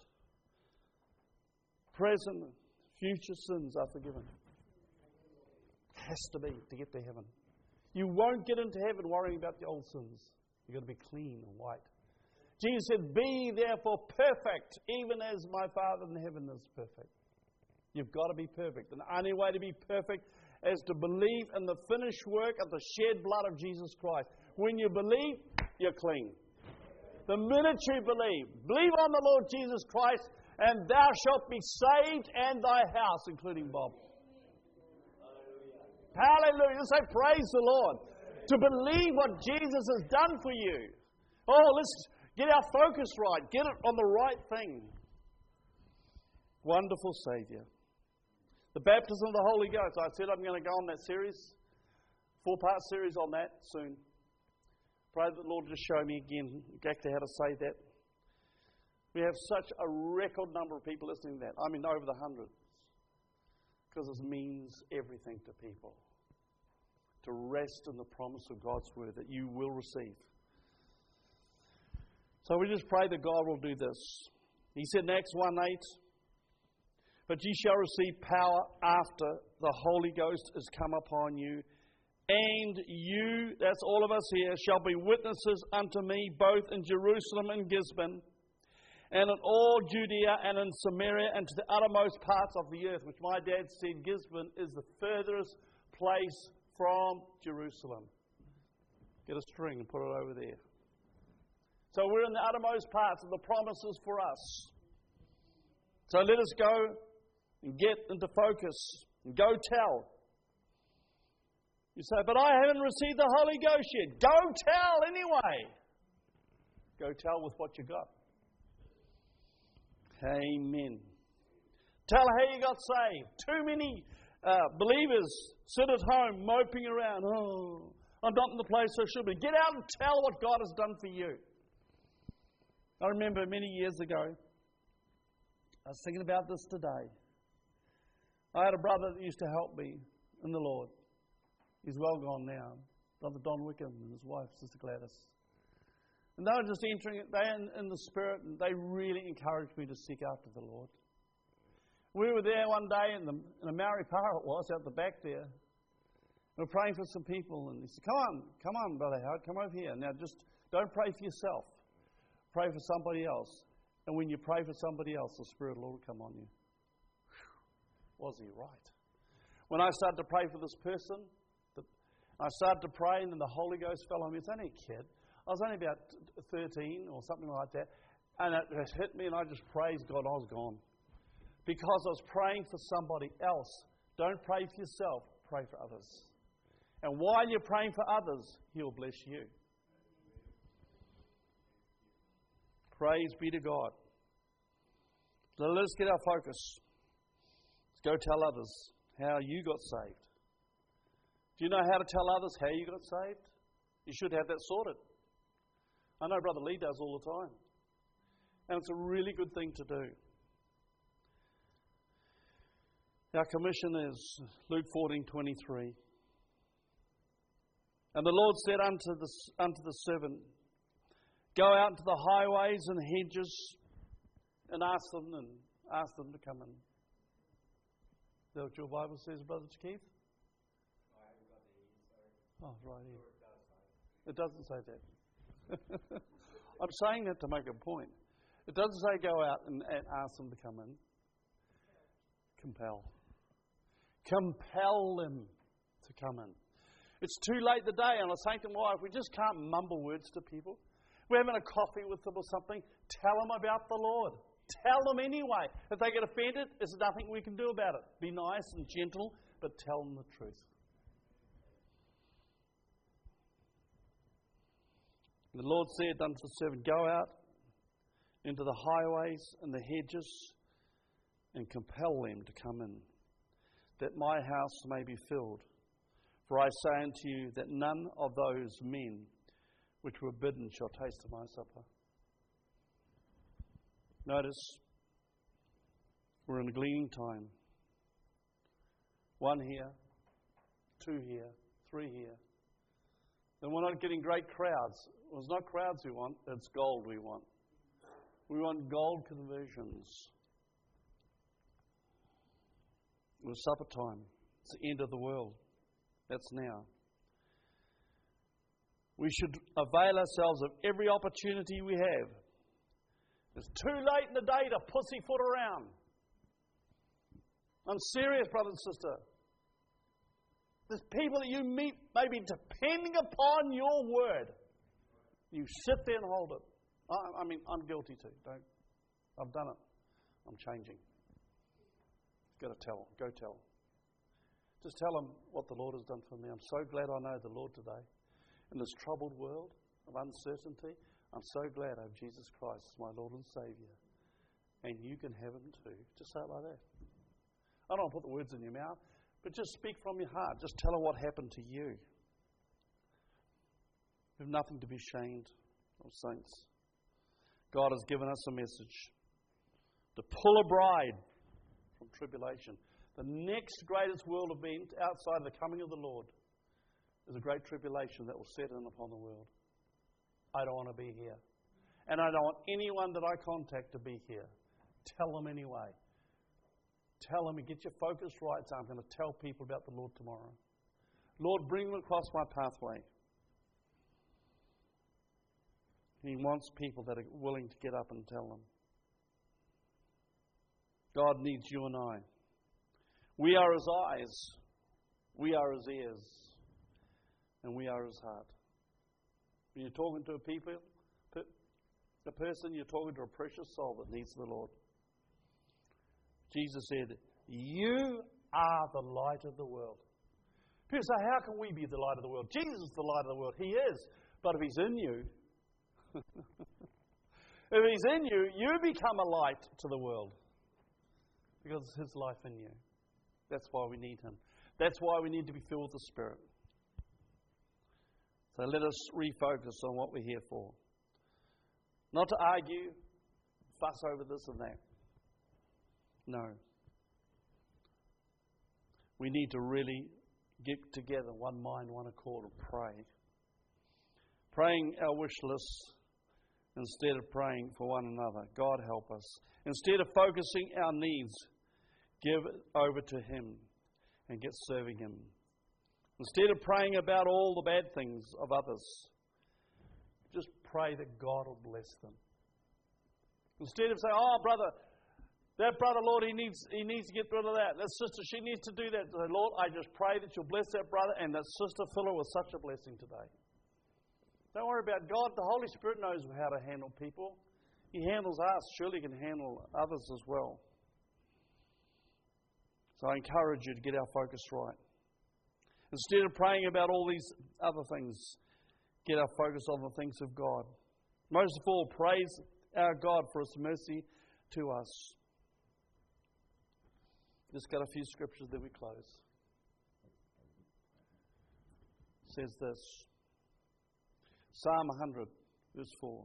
present, future sins are forgiven. Has to be to get to heaven. You won't get into heaven worrying about the old sins. You've got to be clean and white. Jesus said, be therefore perfect, even as my Father in heaven is perfect. You've got to be perfect. And the only way to be perfect is to believe in the finished work of the shed blood of Jesus Christ. When you believe, you're clean. The minute you believe on the Lord Jesus Christ, and thou shalt be saved and thy house, including Bob. Hallelujah. Let's say praise the Lord. To believe what Jesus has done for you. Oh, let's get our focus right. Get it on the right thing. Wonderful Savior. The baptism of the Holy Ghost. I said I'm going to go on that series. 4-part series on that soon. Pray that the Lord just show me again exactly how to say that. We have such a record number of people listening to that. I mean, over the hundreds. Because it means everything to people. To rest in the promise of God's word that you will receive. So we just pray that God will do this. He said in Acts 1:8, but ye shall receive power after the Holy Ghost is come upon you. And you, that's all of us here, shall be witnesses unto me both in Jerusalem and Gisborne, and in all Judea and in Samaria and to the uttermost parts of the earth, which my dad said Gisborne is the furthest place from Jerusalem. Get a string and put it over there. So we're in the uttermost parts of the promises for us. So let us go and get into focus and go tell. You say, but I haven't received the Holy Ghost yet. Go tell anyway. Go tell with what you got. Amen. Tell how you got saved. Too many believers sit at home moping around. Oh, I'm not in the place I should be. Get out and tell what God has done for you. I remember many years ago, I was thinking about this today. I had a brother that used to help me in the Lord. He's well gone now. Brother Don Wickham and his wife, Sister Gladys. And they were just entering it, they in the Spirit, and they really encouraged me to seek after the Lord. We were there one day in a Maori para it was, out the back there. We were praying for some people, and he said, come on, Brother Howard, come over here. Now just don't pray for yourself. Pray for somebody else. And when you pray for somebody else, the Spirit of the Lord will come on you. Whew, was he right? When I started to pray for this person, I started to pray, and then the Holy Ghost fell on me. It's only a kid. I was only about 13 or something like that. And it hit me, and I just praised God. I was gone. Because I was praying for somebody else. Don't pray for yourself. Pray for others. And while you're praying for others, He'll bless you. Praise be to God. So let's get our focus. Let's go tell others how you got saved. Do you know how to tell others how you got saved? You should have that sorted. I know Brother Lee does all the time. And it's a really good thing to do. Our commission is Luke 14:23. And the Lord said unto the servant, go out into the highways and hedges and ask them to come in. Is that what your Bible says, Brother Keith? Oh, right here. It doesn't say that. I'm saying that to make a point. It doesn't say go out and ask them to come in. Compel. Compel them to come in. It's too late today, and I was saying to my wife, we just can't mumble words to people. We're having a coffee with them or something. Tell them about the Lord. Tell them anyway. If they get offended, there's nothing we can do about it. Be nice and gentle, but tell them the truth. The Lord said unto the servant, go out into the highways and the hedges and compel them to come in, that my house may be filled. For I say unto you that none of those men which were bidden shall taste of my supper. Notice, we're in a gleaning time. 1 here, 2 here, 3 here. And we're not getting great crowds. Well, it's not crowds we want, it's gold we want. We want gold conversions. It was supper time. It's the end of the world. That's now. We should avail ourselves of every opportunity we have. It's too late in the day to pussyfoot around. I'm serious, brother and sister. There's people that you meet maybe depending upon your word. You sit there and hold it. I mean, I'm guilty too. I've done it. I'm changing. Got to tell. Go tell. Just tell them what the Lord has done for me. I'm so glad I know the Lord today. In this troubled world of uncertainty, I'm so glad I have Jesus Christ as my Lord and Saviour. And you can have Him too. Just say it like that. I don't want to put the words in your mouth, but just speak from your heart. Just tell them what happened to you. You have nothing to be ashamed of, saints. God has given us a message to pull a bride from tribulation. The next greatest world event outside of the coming of the Lord is a great tribulation that will set in upon the world. I don't want to be here. And I don't want anyone that I contact to be here. Tell them anyway. Tell them and get your focus right. So I'm going to tell people about the Lord tomorrow. Lord, bring them across my pathway. He wants people that are willing to get up and tell them. God needs you and I. We are His eyes. We are His ears. And we are His heart. When you're talking to a person, you're talking to a precious soul that needs the Lord. Jesus said, you are the light of the world. People say, how can we be the light of the world? Jesus is the light of the world. He is. But if He's in you, If He's in you, you become a light to the world. Because it's His life in you. That's why we need Him. That's why we need to be filled with the Spirit. So let us refocus on what we're here for. Not to argue, fuss over this and that. No. We need to really get together, one mind, one accord, and pray. Praying our wish lists instead of praying for one another. God help us. Instead of focusing our needs, give it over to Him and get serving Him. Instead of praying about all the bad things of others, just pray that God will bless them. Instead of saying, oh, brother, that brother, Lord, he needs to get rid of that. That sister, she needs to do that. So, Lord, I just pray that you'll bless that brother and that sister, fill her with such a blessing today. Don't worry about God. The Holy Spirit knows how to handle people. He handles us. Surely He can handle others as well. So I encourage you to get our focus right. Instead of praying about all these other things, get our focus on the things of God. Most of all, praise our God for His mercy to us. Just got a few scriptures that we close. It says this. Psalm 100, verse 4.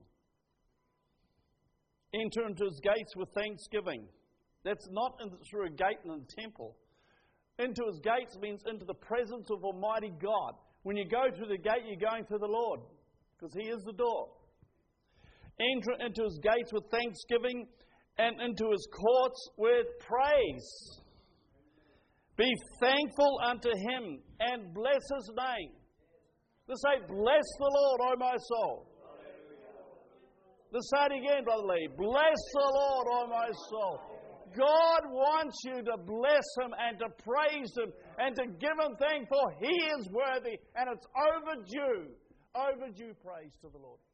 Enter into His gates with thanksgiving. That's not through a gate in a temple. Into His gates means into the presence of Almighty God. When you go through the gate, you're going through the Lord, because He is the door. Enter into His gates with thanksgiving and into His courts with praise. Be thankful unto Him and bless His name. Let's say, bless the Lord, O my soul. Let's say it again, Brother Lee. Bless the Lord, O my soul. God wants you to bless Him and to praise Him and to give Him thanks, for He is worthy, and it's overdue praise to the Lord.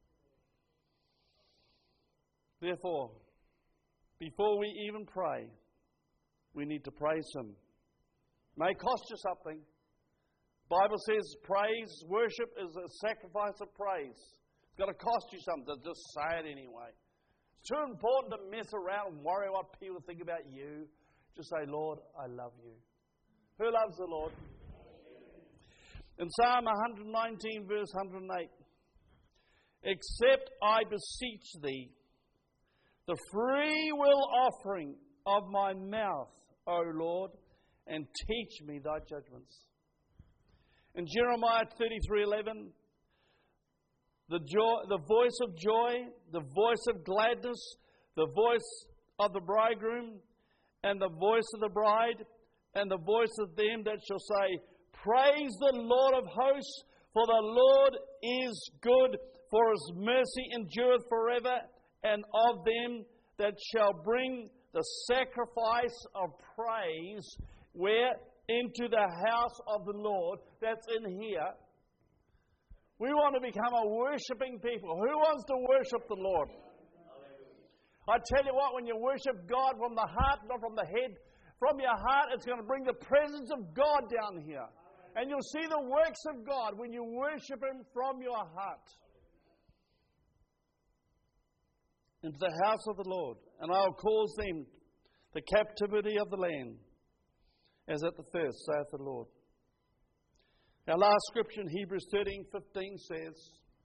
Therefore, before we even pray, we need to praise Him. May cost you something. The Bible says praise, worship is a sacrifice of praise. It's got to cost you something. Just say it anyway. It's too important to mess around and worry what people think about you. Just say, Lord, I love you. Who loves the Lord? In Psalm 119, verse 108, except I beseech Thee the free will offering of my mouth, O Lord, and teach me Thy judgments. In Jeremiah 33:11, the voice of joy, the voice of gladness, the voice of the bridegroom, and the voice of the bride, and the voice of them that shall say, praise the Lord of hosts, for the Lord is good, for His mercy endureth forever, and of them that shall bring the sacrifice of praise, where into the house of the Lord. That's in here. We want to become a worshipping people. Who wants to worship the Lord? I tell you what, when you worship God from the heart, not from the head, from your heart, it's going to bring the presence of God down here. And you'll see the works of God when you worship Him from your heart. Into the house of the Lord, and I'll cause them the captivity of the land, as at the first, saith the Lord. Our last scripture in Hebrews 13:15 says,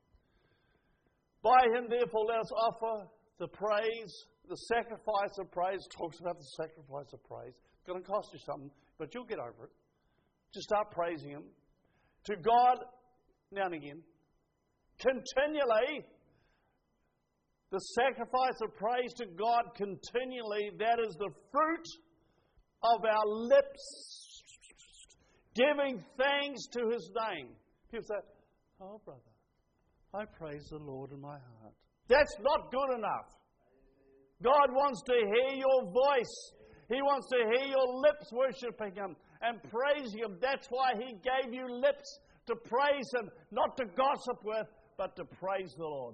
by Him therefore let us offer the praise, the sacrifice of praise. Talks about the sacrifice of praise. It's going to cost you something, but you'll get over it. Just start praising Him. To God, now and again, continually. The sacrifice of praise to God continually, that is the fruit of our lips, giving thanks to His name. People say, oh, brother, I praise the Lord in my heart. That's not good enough. God wants to hear your voice. He wants to hear your lips worshiping Him and praising Him. That's why He gave you lips to praise Him, not to gossip with, but to praise the Lord.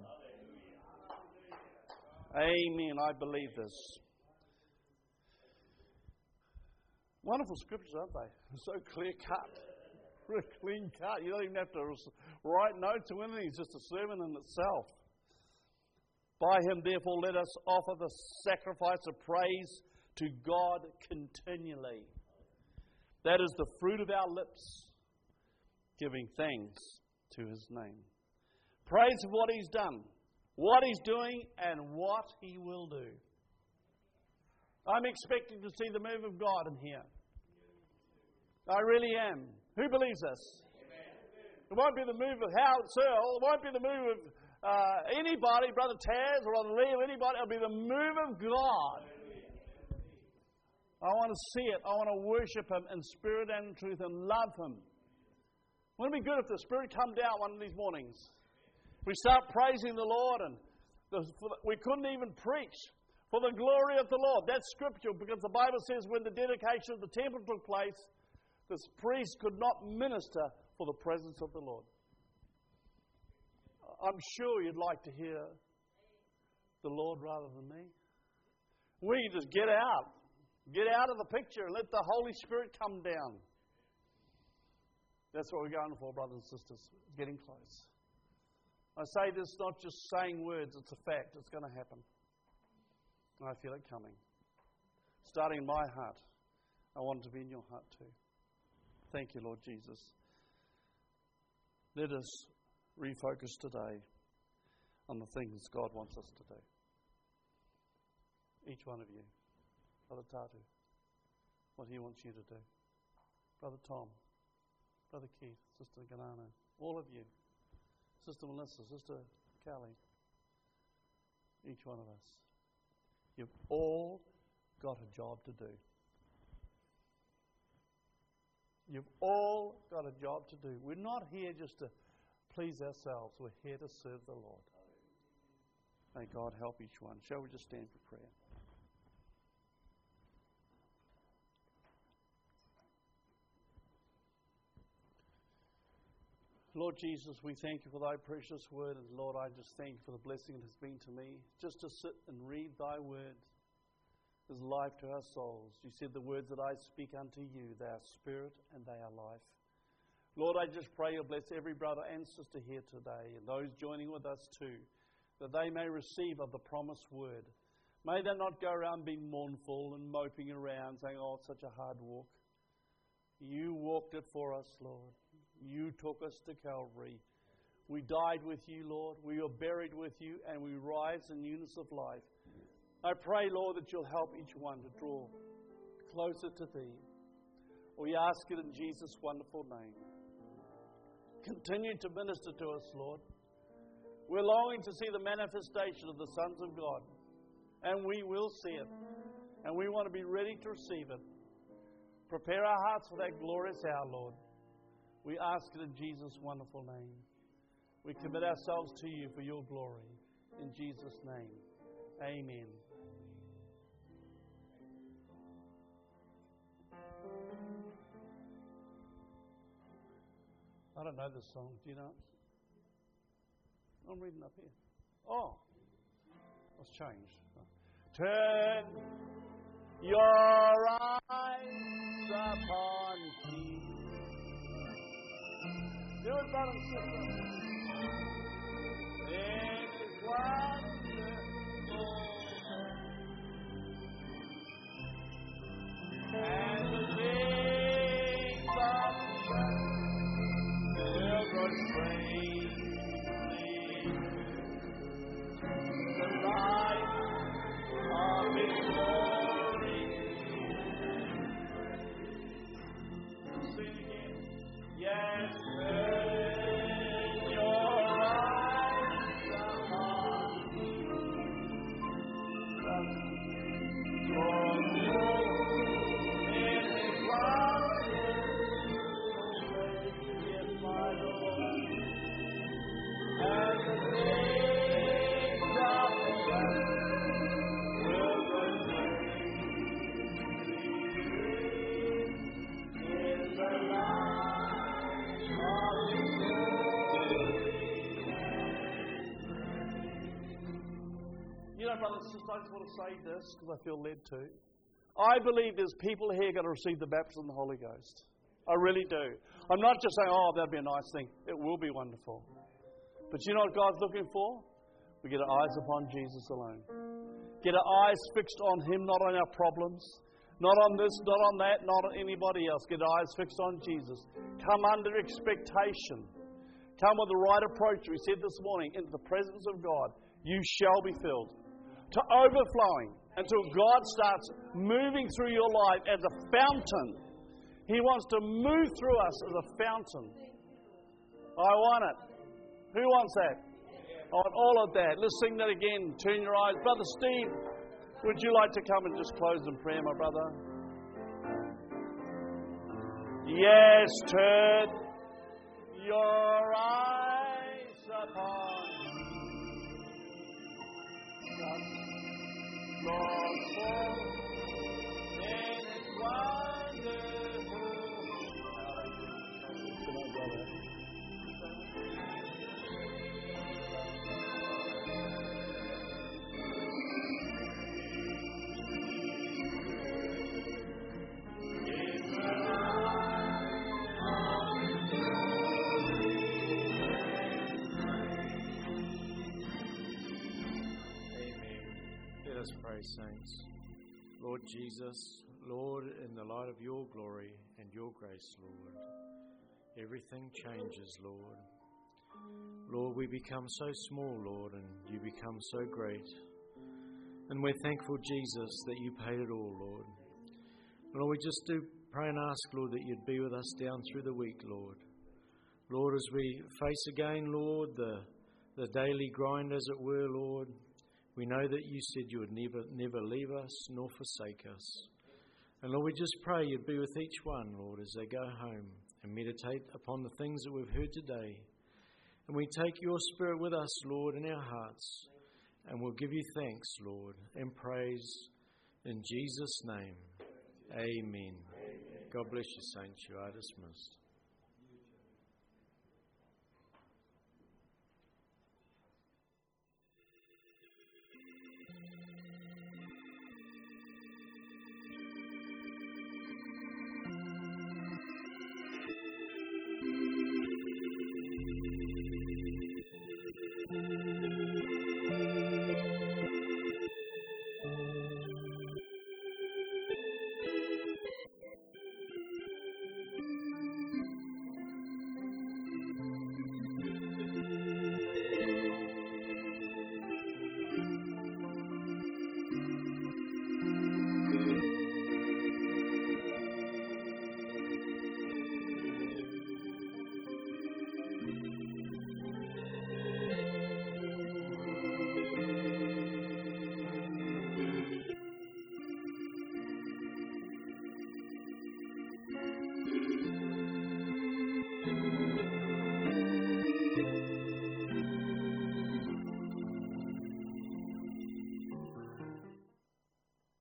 Amen. I believe this. Wonderful scriptures, aren't they? So clear cut. Real clean cut. You don't even have to write notes or anything. It's just a sermon in itself. By him, therefore, let us offer the sacrifice of praise to God continually. That is the fruit of our lips, giving thanks to his name. Praise for what he's done, what he's doing, and what he will do. I'm expecting to see the move of God in here. I really am. Who believes this? It won't be the move of Howard Searle. It won't be the move of anybody, Brother Taz or Brother Lee or anybody. It'll be the move of God. I want to see it. I want to worship him in spirit and in truth and love him. Wouldn't it be good if the Spirit come down one of these mornings? We start praising the Lord and we couldn't even preach for the glory of the Lord. That's scripture because the Bible says when the dedication of the temple took place, this priest could not minister for the presence of the Lord. I'm sure you'd like to hear the Lord rather than me. We just get out. Get out of the picture and let the Holy Spirit come down. That's what we're going for, brothers and sisters. It's getting close. I say this not just saying words, it's a fact. It's going to happen. And I feel it coming. Starting in my heart. I want it to be in your heart too. Thank you, Lord Jesus. Let us refocus today on the things God wants us to do. Each one of you. Brother Tatu, what he wants you to do. Brother Tom, Brother Keith, Sister Ganana, all of you. Sister Melissa, Sister Kelly. Each one of us. You've all got a job to do. You've all got a job to do. We're not here just to please ourselves. We're here to serve the Lord. May God help each one. Shall we just stand for prayer? Lord Jesus, we thank you for thy precious word. And Lord, I just thank you for the blessing it has been to me. Just to sit and read thy word is life to our souls. You said the words that I speak unto you, they are spirit and they are life. Lord, I just pray you'll bless every brother and sister here today and those joining with us too, that they may receive of the promised word. May they not go around being mournful and moping around saying, oh, it's such a hard walk. You walked it for us, Lord. You took us to Calvary. We died with you, Lord. We are buried with you, and we rise in newness of life. I pray, Lord, that you'll help each one to draw closer to thee. We ask it in Jesus' wonderful name. Continue to minister to us, Lord. We're longing to see the manifestation of the sons of God, and we will see it, and we want to be ready to receive it. Prepare our hearts for that glorious hour, Lord. We ask it in Jesus' wonderful name. We commit ourselves to you for your glory. In Jesus' name, amen. I don't know this song. Do you know it? I'm reading up here. Oh, let's change. Turn your eyes upon me. Do it, brother and sister. It is wonderful. And the wings of the will grow strangely. The light of His glory. Sing again. Yes, turn your eyes upon me. For in His wondrous my Lord, and the things of the earth will grow in the light of His glory. You know, brothers and sisters, I just want to say this because I feel led to. I believe there's people here going to receive the baptism of the Holy Ghost. I really do. I'm not just saying, oh, that'd be a nice thing. It will be wonderful. But you know what God's looking for? We get our eyes upon Jesus alone. Get our eyes fixed on Him, not on our problems, not on this, not on that, not on anybody else. Get our eyes fixed on Jesus. Come under expectation. Come with the right approach. We said this morning, into the presence of God, you shall be filled to overflowing until God starts moving through your life as a fountain. He wants to move through us as a fountain. I want it. Who wants that? I want all of that. Let's sing that again. Turn your eyes. Brother Steve, would you like to come and just close in prayer, my brother? Yes, turn your eyes upon God's form in His wonderful. Come on, brother. Let us pray, saints. Lord Jesus, Lord, in the light of your glory and your grace, Lord, everything changes, Lord. Lord, we become so small, Lord, and you become so great. And we're thankful, Jesus, that you paid it all, Lord. Lord, we just do pray and ask, Lord, that you'd be with us down through the week, Lord. Lord, as we face again, Lord, the daily grind, as it were, Lord, we know that you said you would never leave us nor forsake us. And Lord, we just pray you'd be with each one, Lord, as they go home and meditate upon the things that we've heard today. And we take your Spirit with us, Lord, in our hearts. And we'll give you thanks, Lord, and praise in Jesus' name. Amen. God bless you, saints. You are dismissed.